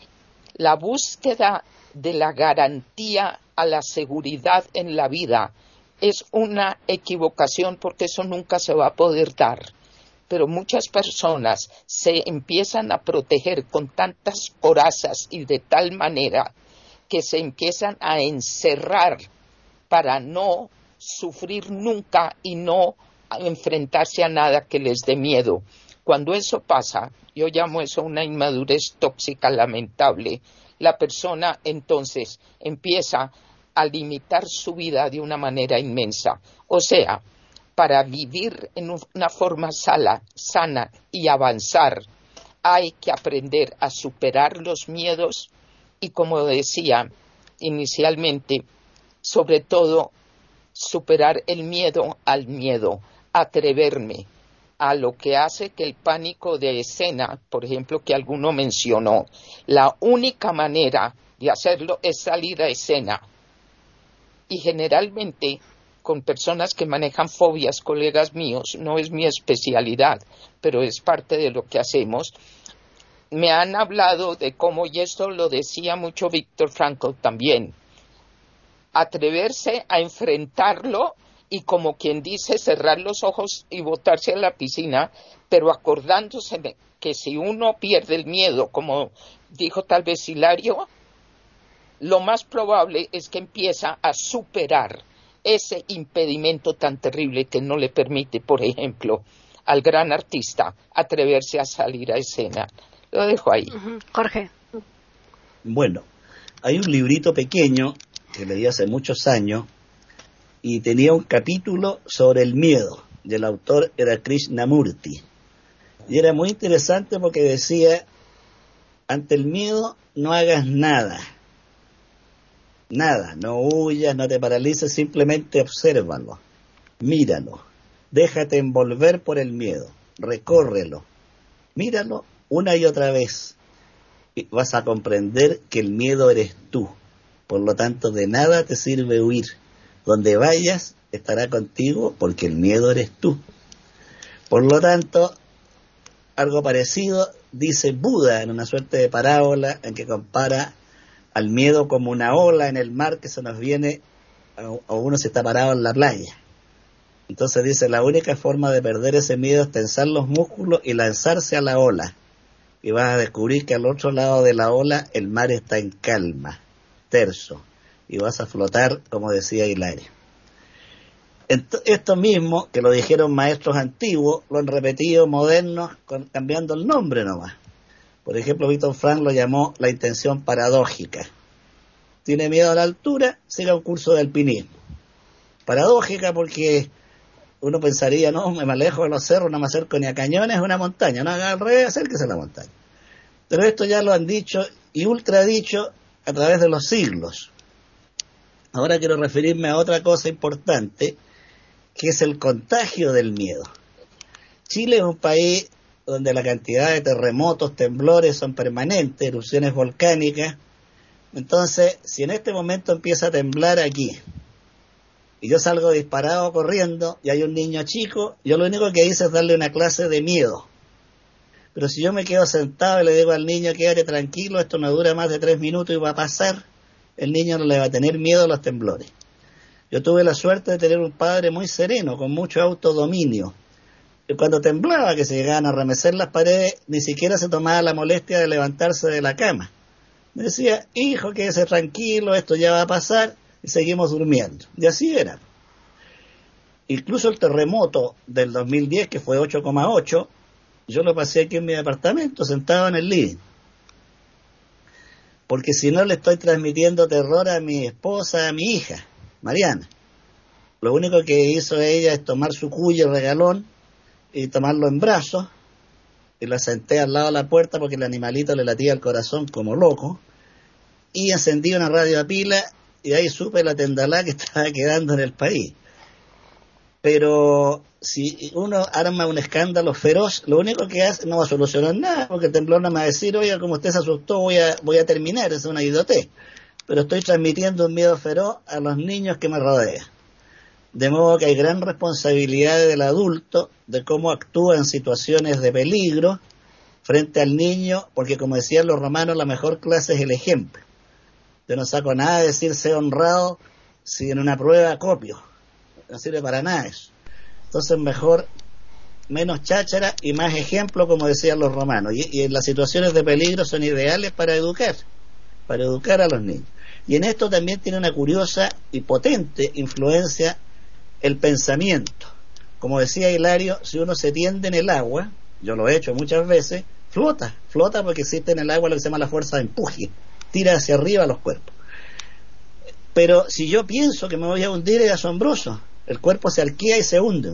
La búsqueda de la garantía a la seguridad en la vida es una equivocación porque eso nunca se va a poder dar. Pero muchas personas se empiezan a proteger con tantas corazas y de tal manera que se empiezan a encerrar para no sufrir nunca y no enfrentarse a nada que les dé miedo. Cuando eso pasa, yo llamo eso una inmadurez tóxica lamentable. La persona entonces empieza a limitar su vida de una manera inmensa. O sea, para vivir en una forma sana, sana y avanzar, hay que aprender a superar los miedos y, como decía inicialmente, sobre todo superar el miedo al miedo, atreverme a lo que hace que el pánico de escena, por ejemplo, que alguno mencionó, la única manera de hacerlo es salir a escena. Y generalmente con personas que manejan fobias, colegas míos, no es mi especialidad, pero es parte de lo que hacemos, me han hablado de cómo, y esto lo decía mucho Víctor Frankl también, atreverse a enfrentarlo y, como quien dice, cerrar los ojos y botarse a la piscina, pero acordándose de que si uno pierde el miedo, como dijo tal vez Hilario, lo más probable es que empieza a superar ese impedimento tan terrible que no le permite, por ejemplo, al gran artista atreverse a salir a escena. Lo dejo ahí. Uh-huh. Jorge. Bueno, hay un librito pequeño que leí hace muchos años y tenía un capítulo sobre el miedo, y el autor era Krishnamurti. Y era muy interesante porque decía, ante el miedo no hagas nada. Nada, no huyas, no te paralices, simplemente obsérvalo, míralo, déjate envolver por el miedo, recórrelo, míralo una y otra vez y vas a comprender que el miedo eres tú, por lo tanto de nada te sirve huir, donde vayas estará contigo porque el miedo eres tú. Por lo tanto, algo parecido dice Buda en una suerte de parábola en que compara al miedo como una ola en el mar que se nos viene o uno se está parado en la playa. Entonces dice, la única forma de perder ese miedo es tensar los músculos y lanzarse a la ola. Y vas a descubrir que al otro lado de la ola el mar está en calma, terso, y vas a flotar, como decía Hilario. Esto mismo, que lo dijeron maestros antiguos, lo han repetido modernos con, cambiando el nombre nomás. Por ejemplo, Víctor Frank lo llamó la intención paradójica. Tiene miedo a la altura, siga un curso de alpinismo. Paradójica porque uno pensaría, no, me alejo de los cerros, no me acerco ni a cañones, es una montaña. No, haga al revés, acérquese a la montaña. Pero esto ya lo han dicho y ultra dicho a través de los siglos. Ahora quiero referirme a otra cosa importante, que es el contagio del miedo. Chile es un país donde la cantidad de terremotos, temblores son permanentes, erupciones volcánicas, Entonces, si en este momento empieza a temblar aquí, y yo salgo disparado corriendo, y hay un niño chico, yo lo único que hice es darle una clase de miedo. Pero si yo me quedo sentado y le digo al niño, quédate tranquilo, esto no dura más de tres minutos y va a pasar, el niño no le va a tener miedo a los temblores. Yo tuve la suerte de tener un padre muy sereno, con mucho autodominio. Y cuando temblaba, que se llegaban a remecer las paredes, ni siquiera se tomaba la molestia de levantarse de la cama. Me decía, hijo, quédese tranquilo, esto ya va a pasar, y seguimos durmiendo. Y así era. Incluso el terremoto del dos mil diez, que fue ocho coma ocho, yo lo pasé aquí en mi apartamento, sentado en el living. Porque si no le estoy transmitiendo terror a mi esposa, a mi hija, Mariana. Lo único que hizo ella es tomar su cuyo regalón y tomarlo en brazos, y la senté al lado de la puerta porque el animalito le latía el corazón como loco, y encendí una radio a pila, y ahí supe la tendalá que estaba quedando en el país. Pero si uno arma un escándalo feroz, lo único que hace no va a solucionar nada, porque el temblor no me va a decir, oiga, como usted se asustó, voy a, voy a terminar, es una idiotez. Pero estoy transmitiendo un miedo feroz a los niños que me rodean. De modo que hay gran responsabilidad del adulto de cómo actúa en situaciones de peligro frente al niño, porque como decían los romanos, la mejor clase es el ejemplo. Yo no saco nada de decir sé honrado si en una prueba copio. No sirve para nada eso. Entonces mejor, menos cháchara y más ejemplo, como decían los romanos. Y, y en las situaciones de peligro son ideales para educar, para educar a los niños. Y en esto también tiene una curiosa y potente influencia el pensamiento. Como decía Hilario, si uno se tiende en el agua, yo lo he hecho muchas veces, flota, flota porque existe en el agua lo que se llama la fuerza de empuje, tira hacia arriba los cuerpos. Pero si yo pienso que me voy a hundir, es asombroso, el cuerpo se arquea y se hunde.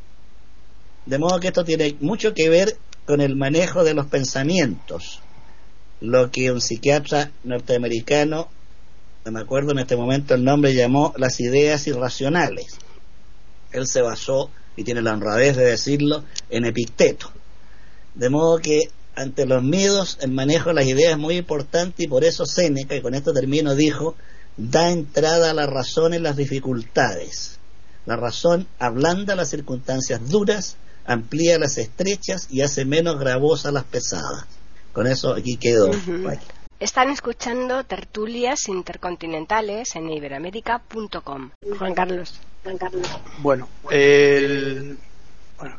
De modo que esto tiene mucho que ver con el manejo de los pensamientos, lo que un psiquiatra norteamericano, no me acuerdo en este momento el nombre, llamó las ideas irracionales. Él se basó, y tiene la honradez de decirlo, en Epicteto. De modo que ante los miedos el manejo de las ideas es muy importante, y por eso Séneca, y con esto termino, dijo, da entrada a la razón en las dificultades. La razón ablanda las circunstancias duras, amplía las estrechas y hace menos gravosas las pesadas. Con eso aquí quedo. Uh-huh. Están escuchando Tertulias Intercontinentales en iberoamérica punto com. Juan Carlos. Juan Carlos. Bueno, el, bueno,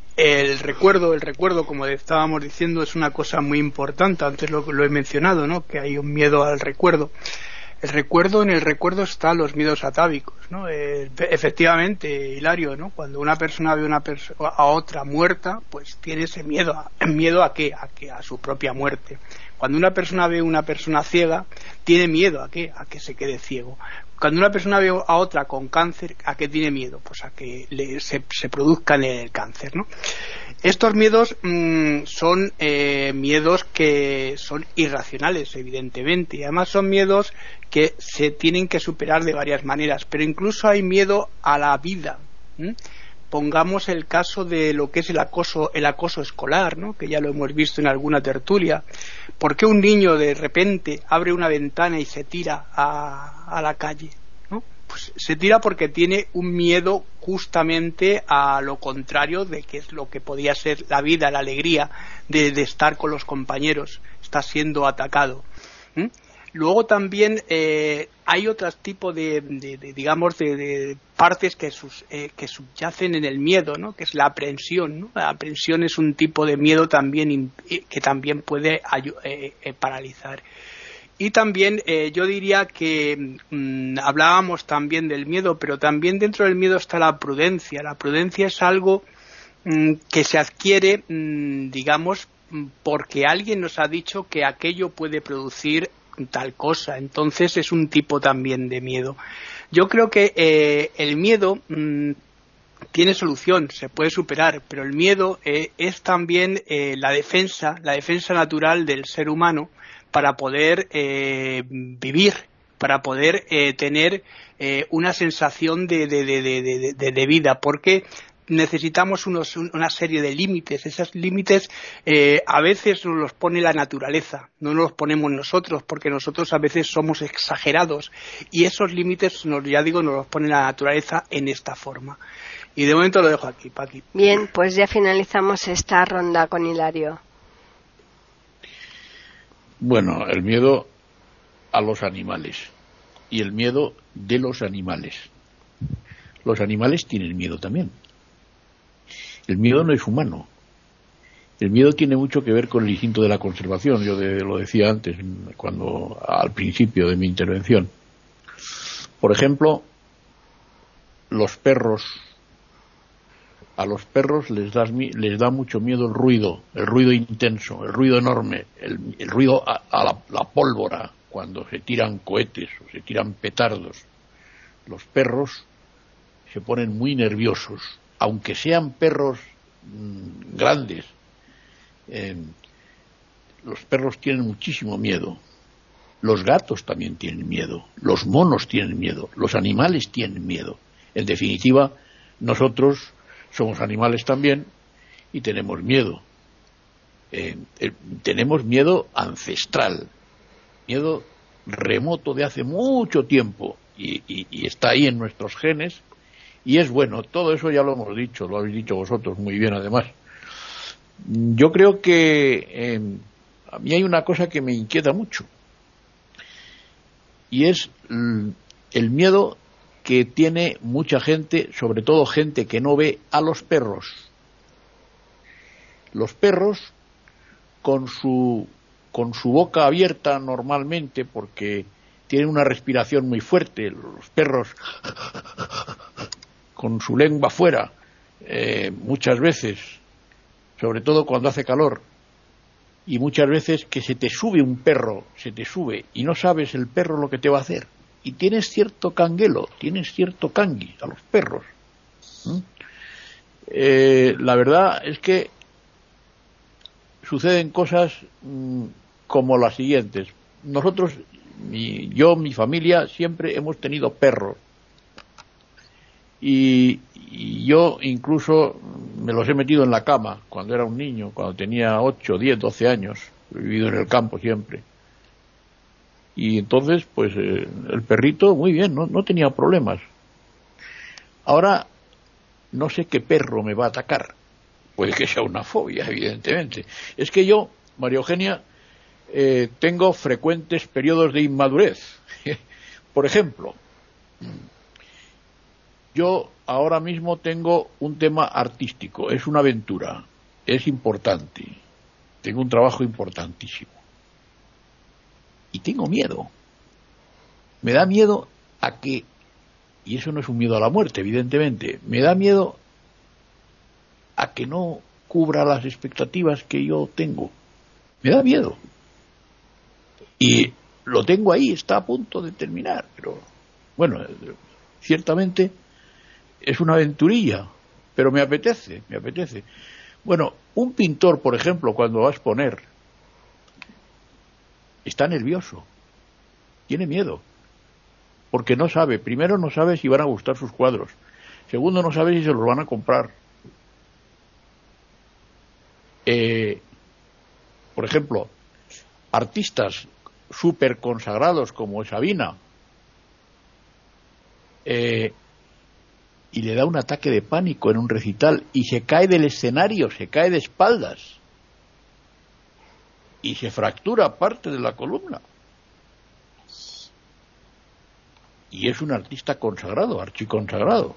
el recuerdo, el recuerdo, como estábamos diciendo, es una cosa muy importante. Antes lo, lo he mencionado, ¿no? Que hay un miedo al recuerdo. El recuerdo, en el recuerdo están los miedos atávicos, ¿no? Eh, efectivamente, Hilario, ¿no? Cuando una persona ve una perso- a otra muerta, pues tiene ese miedo. ¿A, miedo a qué? A que a su propia muerte. Cuando una persona ve a una persona ciega, tiene miedo a qué? A que se quede ciego. Cuando una persona ve a otra con cáncer, ¿a qué tiene miedo? Pues a que le, se, se produzca el cáncer, ¿no? Estos miedos mmm, son eh, miedos que son irracionales, evidentemente, y además son miedos que se tienen que superar de varias maneras, pero incluso hay miedo a la vida. ¿Mm? Pongamos el caso de lo que es el acoso, el acoso escolar, ¿no? Que ya lo hemos visto en alguna tertulia. ¿Por qué un niño de repente abre una ventana y se tira a, a la calle? ¿No? Pues se tira porque tiene un miedo justamente a lo contrario de que es lo que podía ser la vida, la alegría de, de estar con los compañeros. Está siendo atacado. ¿Mm? Luego también eh, hay otros tipos de, de, de, digamos, de, de partes que, sus, eh, que subyacen en el miedo, ¿no? Que es la aprensión, ¿no? La aprensión es un tipo de miedo también que también puede eh, eh, paralizar. Y también eh, yo diría que mmm, hablábamos también del miedo, pero también dentro del miedo está la prudencia. La prudencia es algo mmm, que se adquiere, mmm, digamos, porque alguien nos ha dicho que aquello puede producir tal cosa. Entonces es un tipo también de miedo. Yo creo que eh, el miedo mmm, tiene solución, se puede superar, pero el miedo eh, es también eh, la defensa, la defensa natural del ser humano para poder eh, vivir, para poder eh, tener eh, una sensación de, de, de, de, de, de vida, porque necesitamos unos, una serie de límites. Esos límites eh, a veces nos los pone la naturaleza, no nos los ponemos nosotros, porque nosotros a veces somos exagerados y esos límites, nos, ya digo, nos los pone la naturaleza en esta forma. Y de momento lo dejo aquí, Paqui. Bien, pues ya finalizamos esta ronda con Hilario. Bueno, el miedo a los animales y el miedo de los animales. Los animales tienen miedo también. El miedo no es humano. El miedo tiene mucho que ver con el instinto de la conservación. Yo de, lo decía antes, cuando al principio de mi intervención. Por ejemplo, los perros. A los perros les da, les da mucho miedo el ruido, el ruido intenso, el ruido enorme, el, el ruido a, a la, la pólvora, cuando se tiran cohetes o se tiran petardos. Los perros se ponen muy nerviosos, aunque sean perros mmm, grandes. Eh, los perros tienen muchísimo miedo. Los gatos también tienen miedo, los monos tienen miedo, los animales tienen miedo. En definitiva, nosotros somos animales también y tenemos miedo. Eh, eh, tenemos miedo ancestral, miedo remoto de hace mucho tiempo y, y, y está ahí en nuestros genes y es bueno. Todo eso ya lo hemos dicho, lo habéis dicho vosotros muy bien además. Yo creo que eh, a mí hay una cosa que me inquieta mucho y es el miedo que tiene mucha gente, sobre todo gente que no ve, a los perros. Los perros, con su, con su boca abierta normalmente, porque tienen una respiración muy fuerte, los perros con su lengua fuera, eh, muchas veces, sobre todo cuando hace calor, y muchas veces que se te sube un perro, se te sube, y no sabes el perro lo que te va a hacer. Y tienes cierto canguelo, tienes cierto cangui a los perros. ¿Mm? Eh, la verdad es que suceden cosas mmm, como las siguientes. Nosotros, mi, yo, mi familia, siempre hemos tenido perros. Y, y yo incluso me los he metido en la cama cuando era un niño, cuando tenía ocho, diez, doce años. He vivido en el campo siempre. Y entonces, pues, eh, el perrito, muy bien, no, no tenía problemas. Ahora, no sé qué perro me va a atacar. Puede que sea una fobia, evidentemente. Es que yo, María Eugenia, eh, tengo frecuentes periodos de inmadurez. Por ejemplo, yo ahora mismo tengo un tema artístico, es una aventura, es importante. Tengo un trabajo importantísimo. Y tengo miedo. Me da miedo a que, y eso no es un miedo a la muerte, evidentemente, me da miedo a que no cubra las expectativas que yo tengo. Me da miedo. Y lo tengo ahí, está a punto de terminar, pero bueno, ciertamente es una aventurilla, pero me apetece, me apetece. Bueno, un pintor, por ejemplo, cuando va a exponer, está nervioso, tiene miedo, porque no sabe, primero no sabe si van a gustar sus cuadros, segundo no sabe si se los van a comprar. Eh, por ejemplo, artistas súper consagrados como Sabina, eh, y le da un ataque de pánico en un recital y se cae del escenario, se cae de espaldas y se fractura parte de la columna. Y es un artista consagrado, archiconsagrado.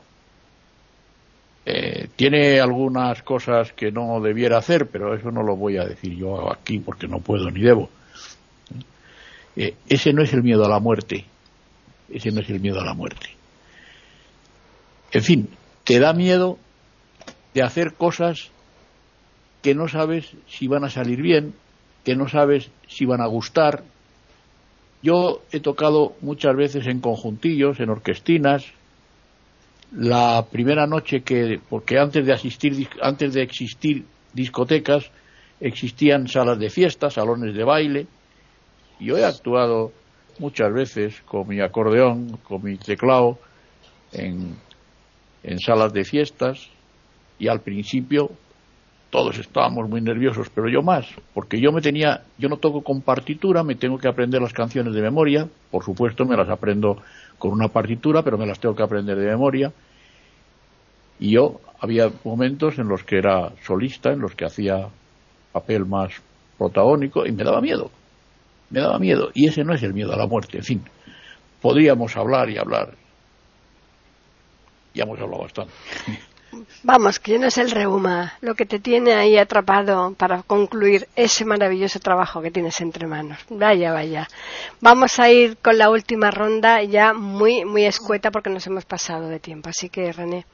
Eh, tiene algunas cosas que no debiera hacer, pero eso no lo voy a decir yo aquí porque no puedo ni debo. Eh, ese no es el miedo a la muerte. Ese no es el miedo a la muerte. En fin, te da miedo de hacer cosas que no sabes si van a salir bien, que no sabes si van a gustar. Yo he tocado muchas veces en conjuntillos, en orquestinas. La primera noche que, porque antes de asistir, antes de existir discotecas, existían salas de fiesta, salones de baile. Y yo he actuado muchas veces con mi acordeón, con mi teclado, en, en salas de fiestas. y al principio todos estábamos muy nerviosos, pero yo más, porque yo me tenía, yo no toco con partitura, me tengo que aprender las canciones de memoria, por supuesto me las aprendo con una partitura, pero me las tengo que aprender de memoria, y yo había momentos en los que era solista, en los que hacía papel más protagónico, y me daba miedo, me daba miedo, y ese no es el miedo a la muerte, en fin, podríamos hablar y hablar, ya hemos hablado bastante. Vamos, que no es el reuma lo que te tiene ahí atrapado para concluir ese maravilloso trabajo que tienes entre manos. Vaya, vaya. Vamos a ir con la última ronda ya muy, muy escueta porque nos hemos pasado de tiempo. Así que, René.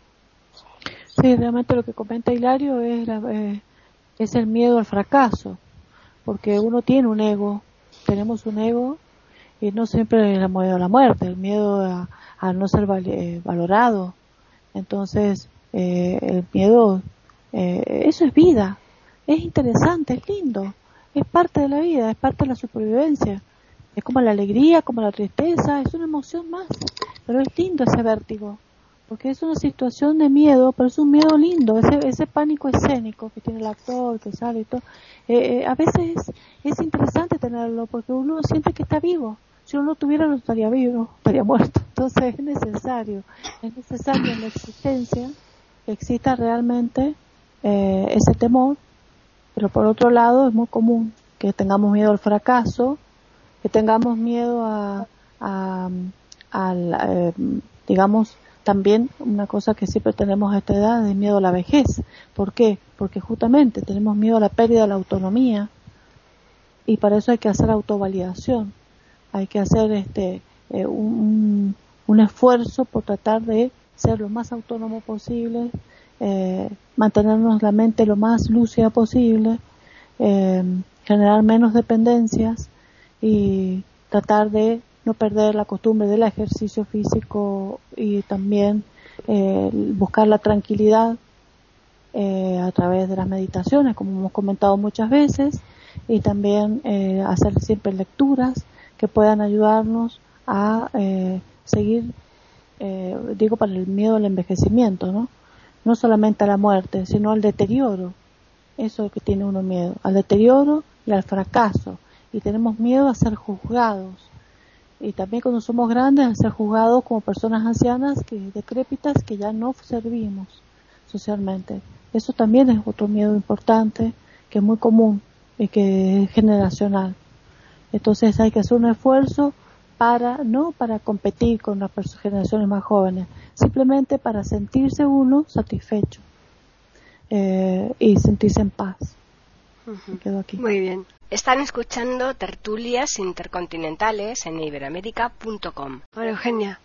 Sí, realmente lo que comenta Hilario es, la, eh, es el miedo al fracaso, porque uno tiene un ego, tenemos un ego y no siempre es el miedo a la muerte, el miedo a, a no ser val, eh, valorado. Entonces, eh, el miedo, eh, eso es vida, es interesante, es lindo, es parte de la vida, es parte de la supervivencia, es como la alegría, como la tristeza, es una emoción más, pero es lindo ese vértigo, porque es una situación de miedo, pero es un miedo lindo, ese, ese pánico escénico que tiene el actor, que sale y todo, eh, eh, a veces es, es interesante tenerlo, porque uno siente que está vivo. Si uno no tuviera, no estaría vivo, estaría muerto. Entonces es necesario, es necesario en la existencia que exista realmente eh, ese temor, pero por otro lado es muy común que tengamos miedo al fracaso, que tengamos miedo a, a, a la, eh, digamos, también una cosa que siempre tenemos a esta edad es miedo a la vejez. ¿Por qué? Porque justamente tenemos miedo a la pérdida de la autonomía y para eso hay que hacer autovalidación. Hay que hacer este eh, un, un esfuerzo por tratar de ser lo más autónomo posible, eh, mantenernos la mente lo más lúcida posible, eh, generar menos dependencias y tratar de no perder la costumbre del ejercicio físico y también eh, buscar la tranquilidad eh, a través de las meditaciones, como hemos comentado muchas veces, y también eh, hacer siempre lecturas que puedan ayudarnos a eh, seguir, eh, digo, para el miedo al envejecimiento, ¿no? No solamente a la muerte, sino al deterioro. Eso es lo que tiene uno miedo, al deterioro y al fracaso. Y tenemos miedo a ser juzgados. Y también cuando somos grandes, a ser juzgados como personas ancianas, que decrépitas, que ya no servimos socialmente. Eso también es otro miedo importante, que es muy común y que es generacional. Entonces hay que hacer un esfuerzo para, no para competir con las generaciones más jóvenes, simplemente para sentirse uno satisfecho eh, y sentirse en paz. Uh-huh. Me quedo aquí. Muy bien. Están escuchando Tertulias Intercontinentales en iberoamérica punto com. Hola, Eugenia.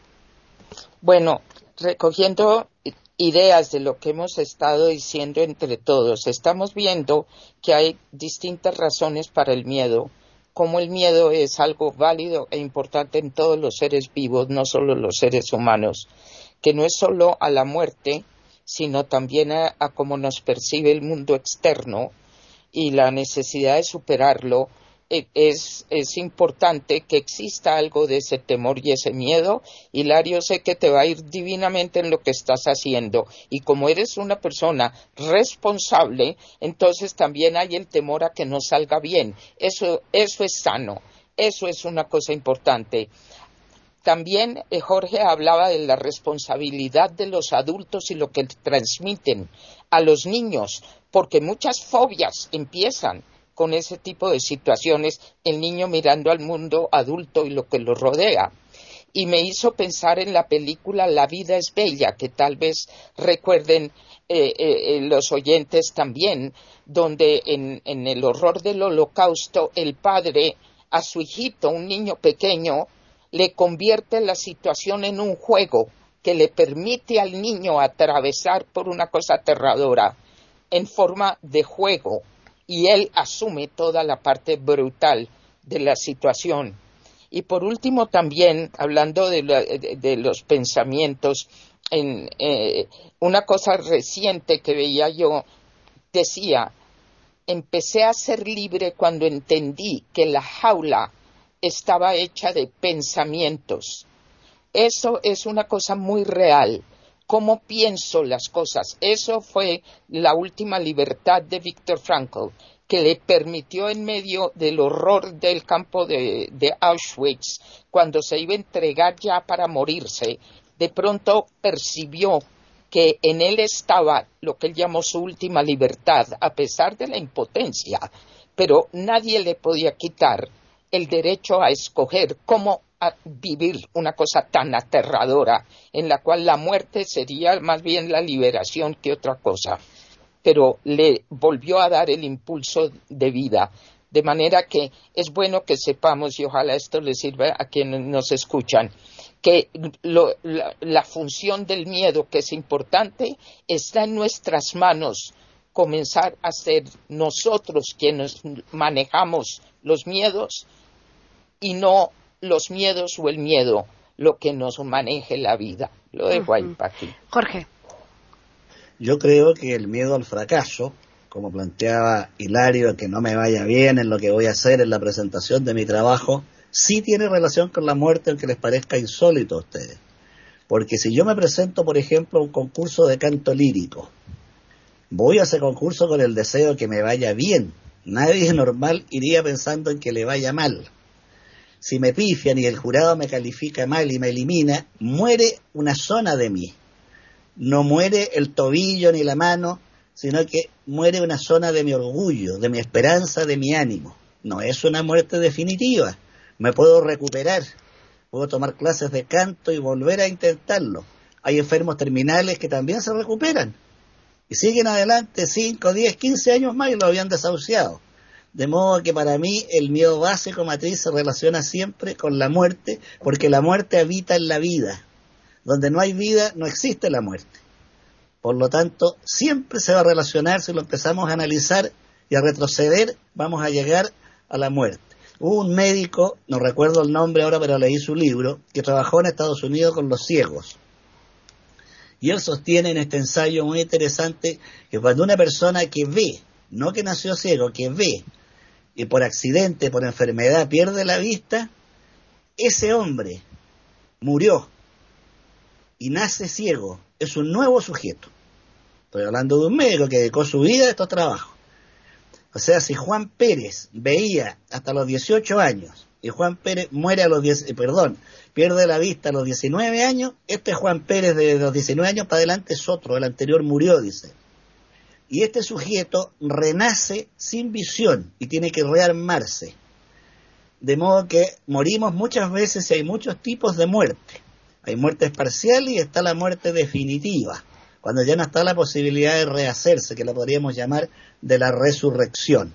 Bueno, recogiendo ideas de lo que hemos estado diciendo entre todos, estamos viendo que hay distintas razones para el miedo. Como el miedo es algo válido e importante en todos los seres vivos, no solo los seres humanos, que no es solo a la muerte, sino también a, a cómo nos percibe el mundo externo y la necesidad de superarlo. Es, es importante que exista algo de ese temor y ese miedo. Hilario, sé que te va a ir divinamente en lo que estás haciendo y como eres una persona responsable, entonces también hay el temor a que no salga bien. Eso, eso es sano, eso es una cosa importante. También eh, Jorge hablaba de la responsabilidad de los adultos y lo que transmiten a los niños, porque muchas fobias empiezan con ese tipo de situaciones, el niño mirando al mundo adulto y lo que lo rodea. Y me hizo pensar en la película La vida es bella, que tal vez recuerden eh, eh, los oyentes también, donde en, en el horror del Holocausto el padre a su hijito, un niño pequeño, le convierte la situación en un juego que le permite al niño atravesar por una cosa aterradora en forma de juego. Y él asume toda la parte brutal de la situación. Y por último también, hablando de, la, de, de los pensamientos, en eh, una cosa reciente que veía yo, decía, empecé a ser libre cuando entendí que la jaula estaba hecha de pensamientos. Eso es una cosa muy real. cómo pienso las cosas. Eso fue la última libertad de Viktor Frankl, que le permitió en medio del horror del campo de, de Auschwitz, cuando se iba a entregar ya para morirse, de pronto percibió que en él estaba lo que él llamó su última libertad, a pesar de la impotencia, pero nadie le podía quitar el derecho a escoger cómo a vivir una cosa tan aterradora, en la cual la muerte sería más bien la liberación que otra cosa. Pero le volvió a dar el impulso de vida, de manera que es bueno que sepamos, y ojalá esto le sirva a quienes nos escuchan, que lo, la, la función del miedo, que es importante, está en nuestras manos. Comenzar a ser nosotros quienes manejamos los miedos y no los miedos o el miedo lo que nos maneje la vida. Lo dejo ahí, Paqui. Jorge. Yo creo que el miedo al fracaso, como planteaba Hilario, que no me vaya bien en lo que voy a hacer en la presentación de mi trabajo, sí tiene relación con la muerte, aunque les parezca insólito a ustedes. Porque si yo me presento, por ejemplo, a un concurso de canto lírico, voy a ese concurso con el deseo de que me vaya bien. Nadie normal iría pensando en que le vaya mal. Si me pifian y el jurado me califica mal y me elimina, muere una zona de mí. No muere el tobillo ni la mano, sino que muere una zona de mi orgullo, de mi esperanza, de mi ánimo. No es una muerte definitiva. Me puedo recuperar, puedo tomar clases de canto y volver a intentarlo. Hay enfermos terminales que también se recuperan y siguen adelante cinco, diez, quince años más y lo habían desahuciado. De modo que para mí el miedo básico matriz se relaciona siempre con la muerte, porque la muerte habita en la vida. Donde no hay vida, no existe la muerte. Por lo tanto, siempre se va a relacionar, si lo empezamos a analizar y a retroceder, vamos a llegar a la muerte. Hubo un médico, no recuerdo el nombre ahora, pero leí su libro, que trabajó en Estados Unidos con los ciegos. Y él sostiene en este ensayo muy interesante que cuando una persona que ve, no que nació ciego, que ve, y por accidente, por enfermedad, pierde la vista, ese hombre murió y nace ciego, es un nuevo sujeto. Estoy hablando de un médico que dedicó su vida a estos trabajos. O sea, si Juan Pérez veía hasta los dieciocho años y Juan Pérez muere a los diez, perdón, pierde la vista a los diecinueve años, este Juan Pérez de los diecinueve años para adelante es otro, el anterior murió, dice. Y este sujeto renace sin visión y tiene que rearmarse. De modo que morimos muchas veces y hay muchos tipos de muerte. Hay muerte parcial y está la muerte definitiva, cuando ya no está la posibilidad de rehacerse, que la podríamos llamar de la resurrección.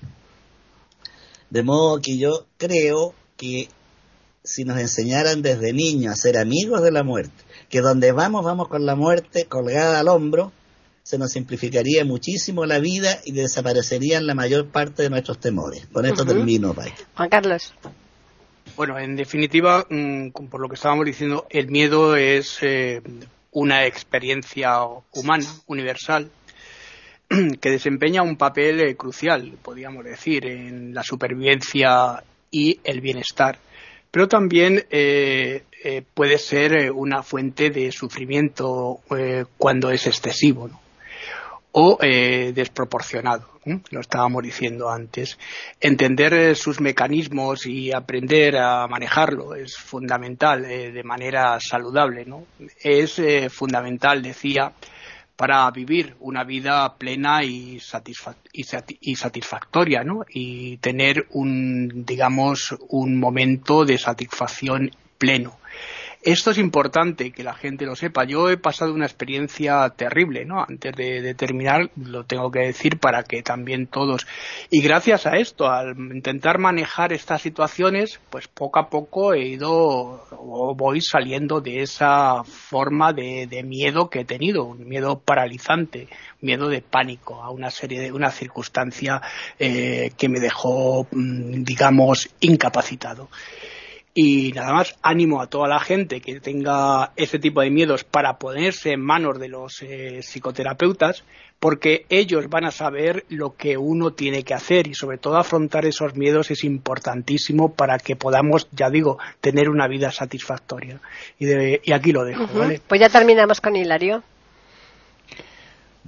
De modo que yo creo que si nos enseñaran desde niños a ser amigos de la muerte, que donde vamos, vamos con la muerte colgada al hombro, se nos simplificaría muchísimo la vida y desaparecerían la mayor parte de nuestros temores. Con esto uh-huh. termino, Pai. Juan Carlos. Bueno, en definitiva, mmm, por lo que estábamos diciendo, el miedo es eh, una experiencia humana, universal, que desempeña un papel eh, crucial, podríamos decir, en la supervivencia y el bienestar. Pero también eh, eh, puede ser una fuente de sufrimiento eh, cuando es excesivo, ¿no? O eh, desproporcionado, ¿eh? Lo estábamos diciendo antes. Entender eh, sus mecanismos y aprender a manejarlo es fundamental, eh, de manera saludable, ¿no? Es eh, fundamental, decía, para vivir una vida plena y, satisfa- y, sati- y satisfactoria, ¿no? Y tener un, digamos, un momento de satisfacción pleno. Esto es importante que la gente lo sepa. Yo he pasado una experiencia terrible, ¿no? Antes de, de terminar, lo tengo que decir para que también todos. Y gracias a esto, al intentar manejar estas situaciones, pues poco a poco he ido o voy saliendo de esa forma de, de miedo que he tenido, un miedo paralizante, miedo de pánico a una serie de una circunstancia eh, que me dejó, digamos, incapacitado. Y nada más, ánimo a toda la gente que tenga ese tipo de miedos para ponerse en manos de los eh, psicoterapeutas, porque ellos van a saber lo que uno tiene que hacer y sobre todo afrontar esos miedos es importantísimo para que podamos, ya digo, tener una vida satisfactoria. Y, de, y aquí lo dejo, uh-huh. ¿vale? Pues ya terminamos con Hilario.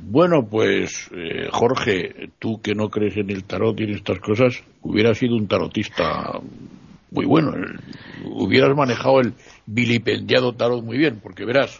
Bueno, pues eh, Jorge, tú que no crees en el tarot y en estas cosas, hubieras sido un tarotista muy bueno. Hubieras manejado el vilipendiado tarot muy bien, porque verás,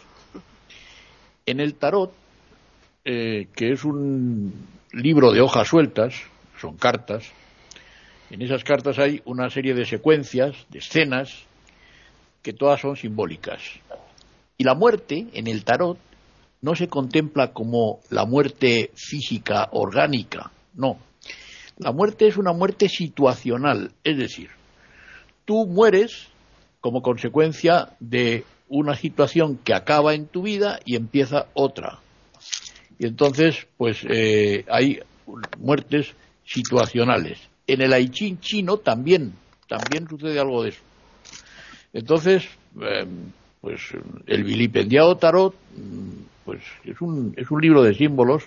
en el tarot, eh, que es un libro de hojas sueltas, son cartas, en esas cartas hay una serie de secuencias, de escenas, que todas son simbólicas. Y la muerte, en el tarot, no se contempla como la muerte física, orgánica, no. La muerte es una muerte situacional, es decir, tú mueres como consecuencia de una situación que acaba en tu vida y empieza otra. Y entonces, pues, eh, hay muertes situacionales. En el I Ching chino también, también sucede algo de eso. Entonces, eh, pues, el vilipendiado tarot, pues, es un, es un libro de símbolos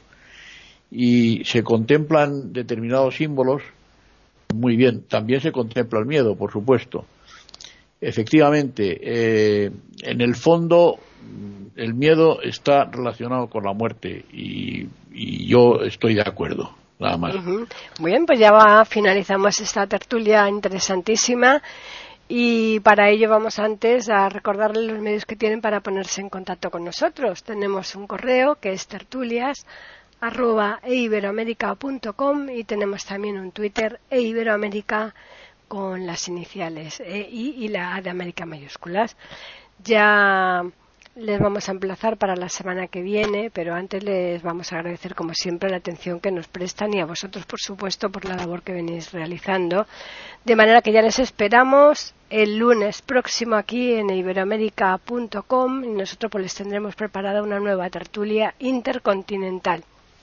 y se contemplan determinados símbolos muy bien. También se contempla el miedo, por supuesto. Efectivamente, eh, en el fondo, el miedo está relacionado con la muerte y, y yo estoy de acuerdo, nada más. Uh-huh. Muy bien, pues ya va, finalizamos esta tertulia interesantísima y para ello vamos antes a recordarles los medios que tienen para ponerse en contacto con nosotros. Tenemos un correo que es tertulias arroba eiberoamerica punto com y tenemos también un Twitter eiberoamerica con las iniciales E I y la A de América mayúsculas. Ya les vamos a emplazar para la semana que viene, pero antes les vamos a agradecer como siempre la atención que nos prestan y a vosotros por supuesto por la labor que venís realizando, de manera que ya les esperamos el lunes próximo aquí en eiberoamerica punto com y nosotros pues les tendremos preparada una nueva tertulia intercontinental.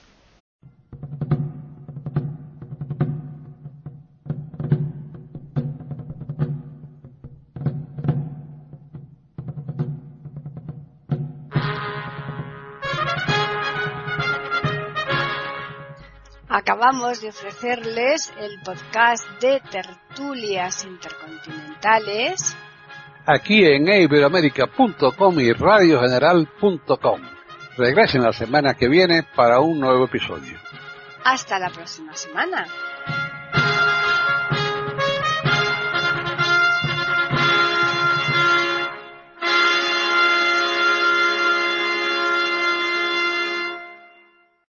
Acabamos de ofrecerles el podcast de tertulias intercontinentales aquí en eiberoamerica punto com y radio general punto com. Regresen la semana que viene para un nuevo episodio. Hasta la próxima semana.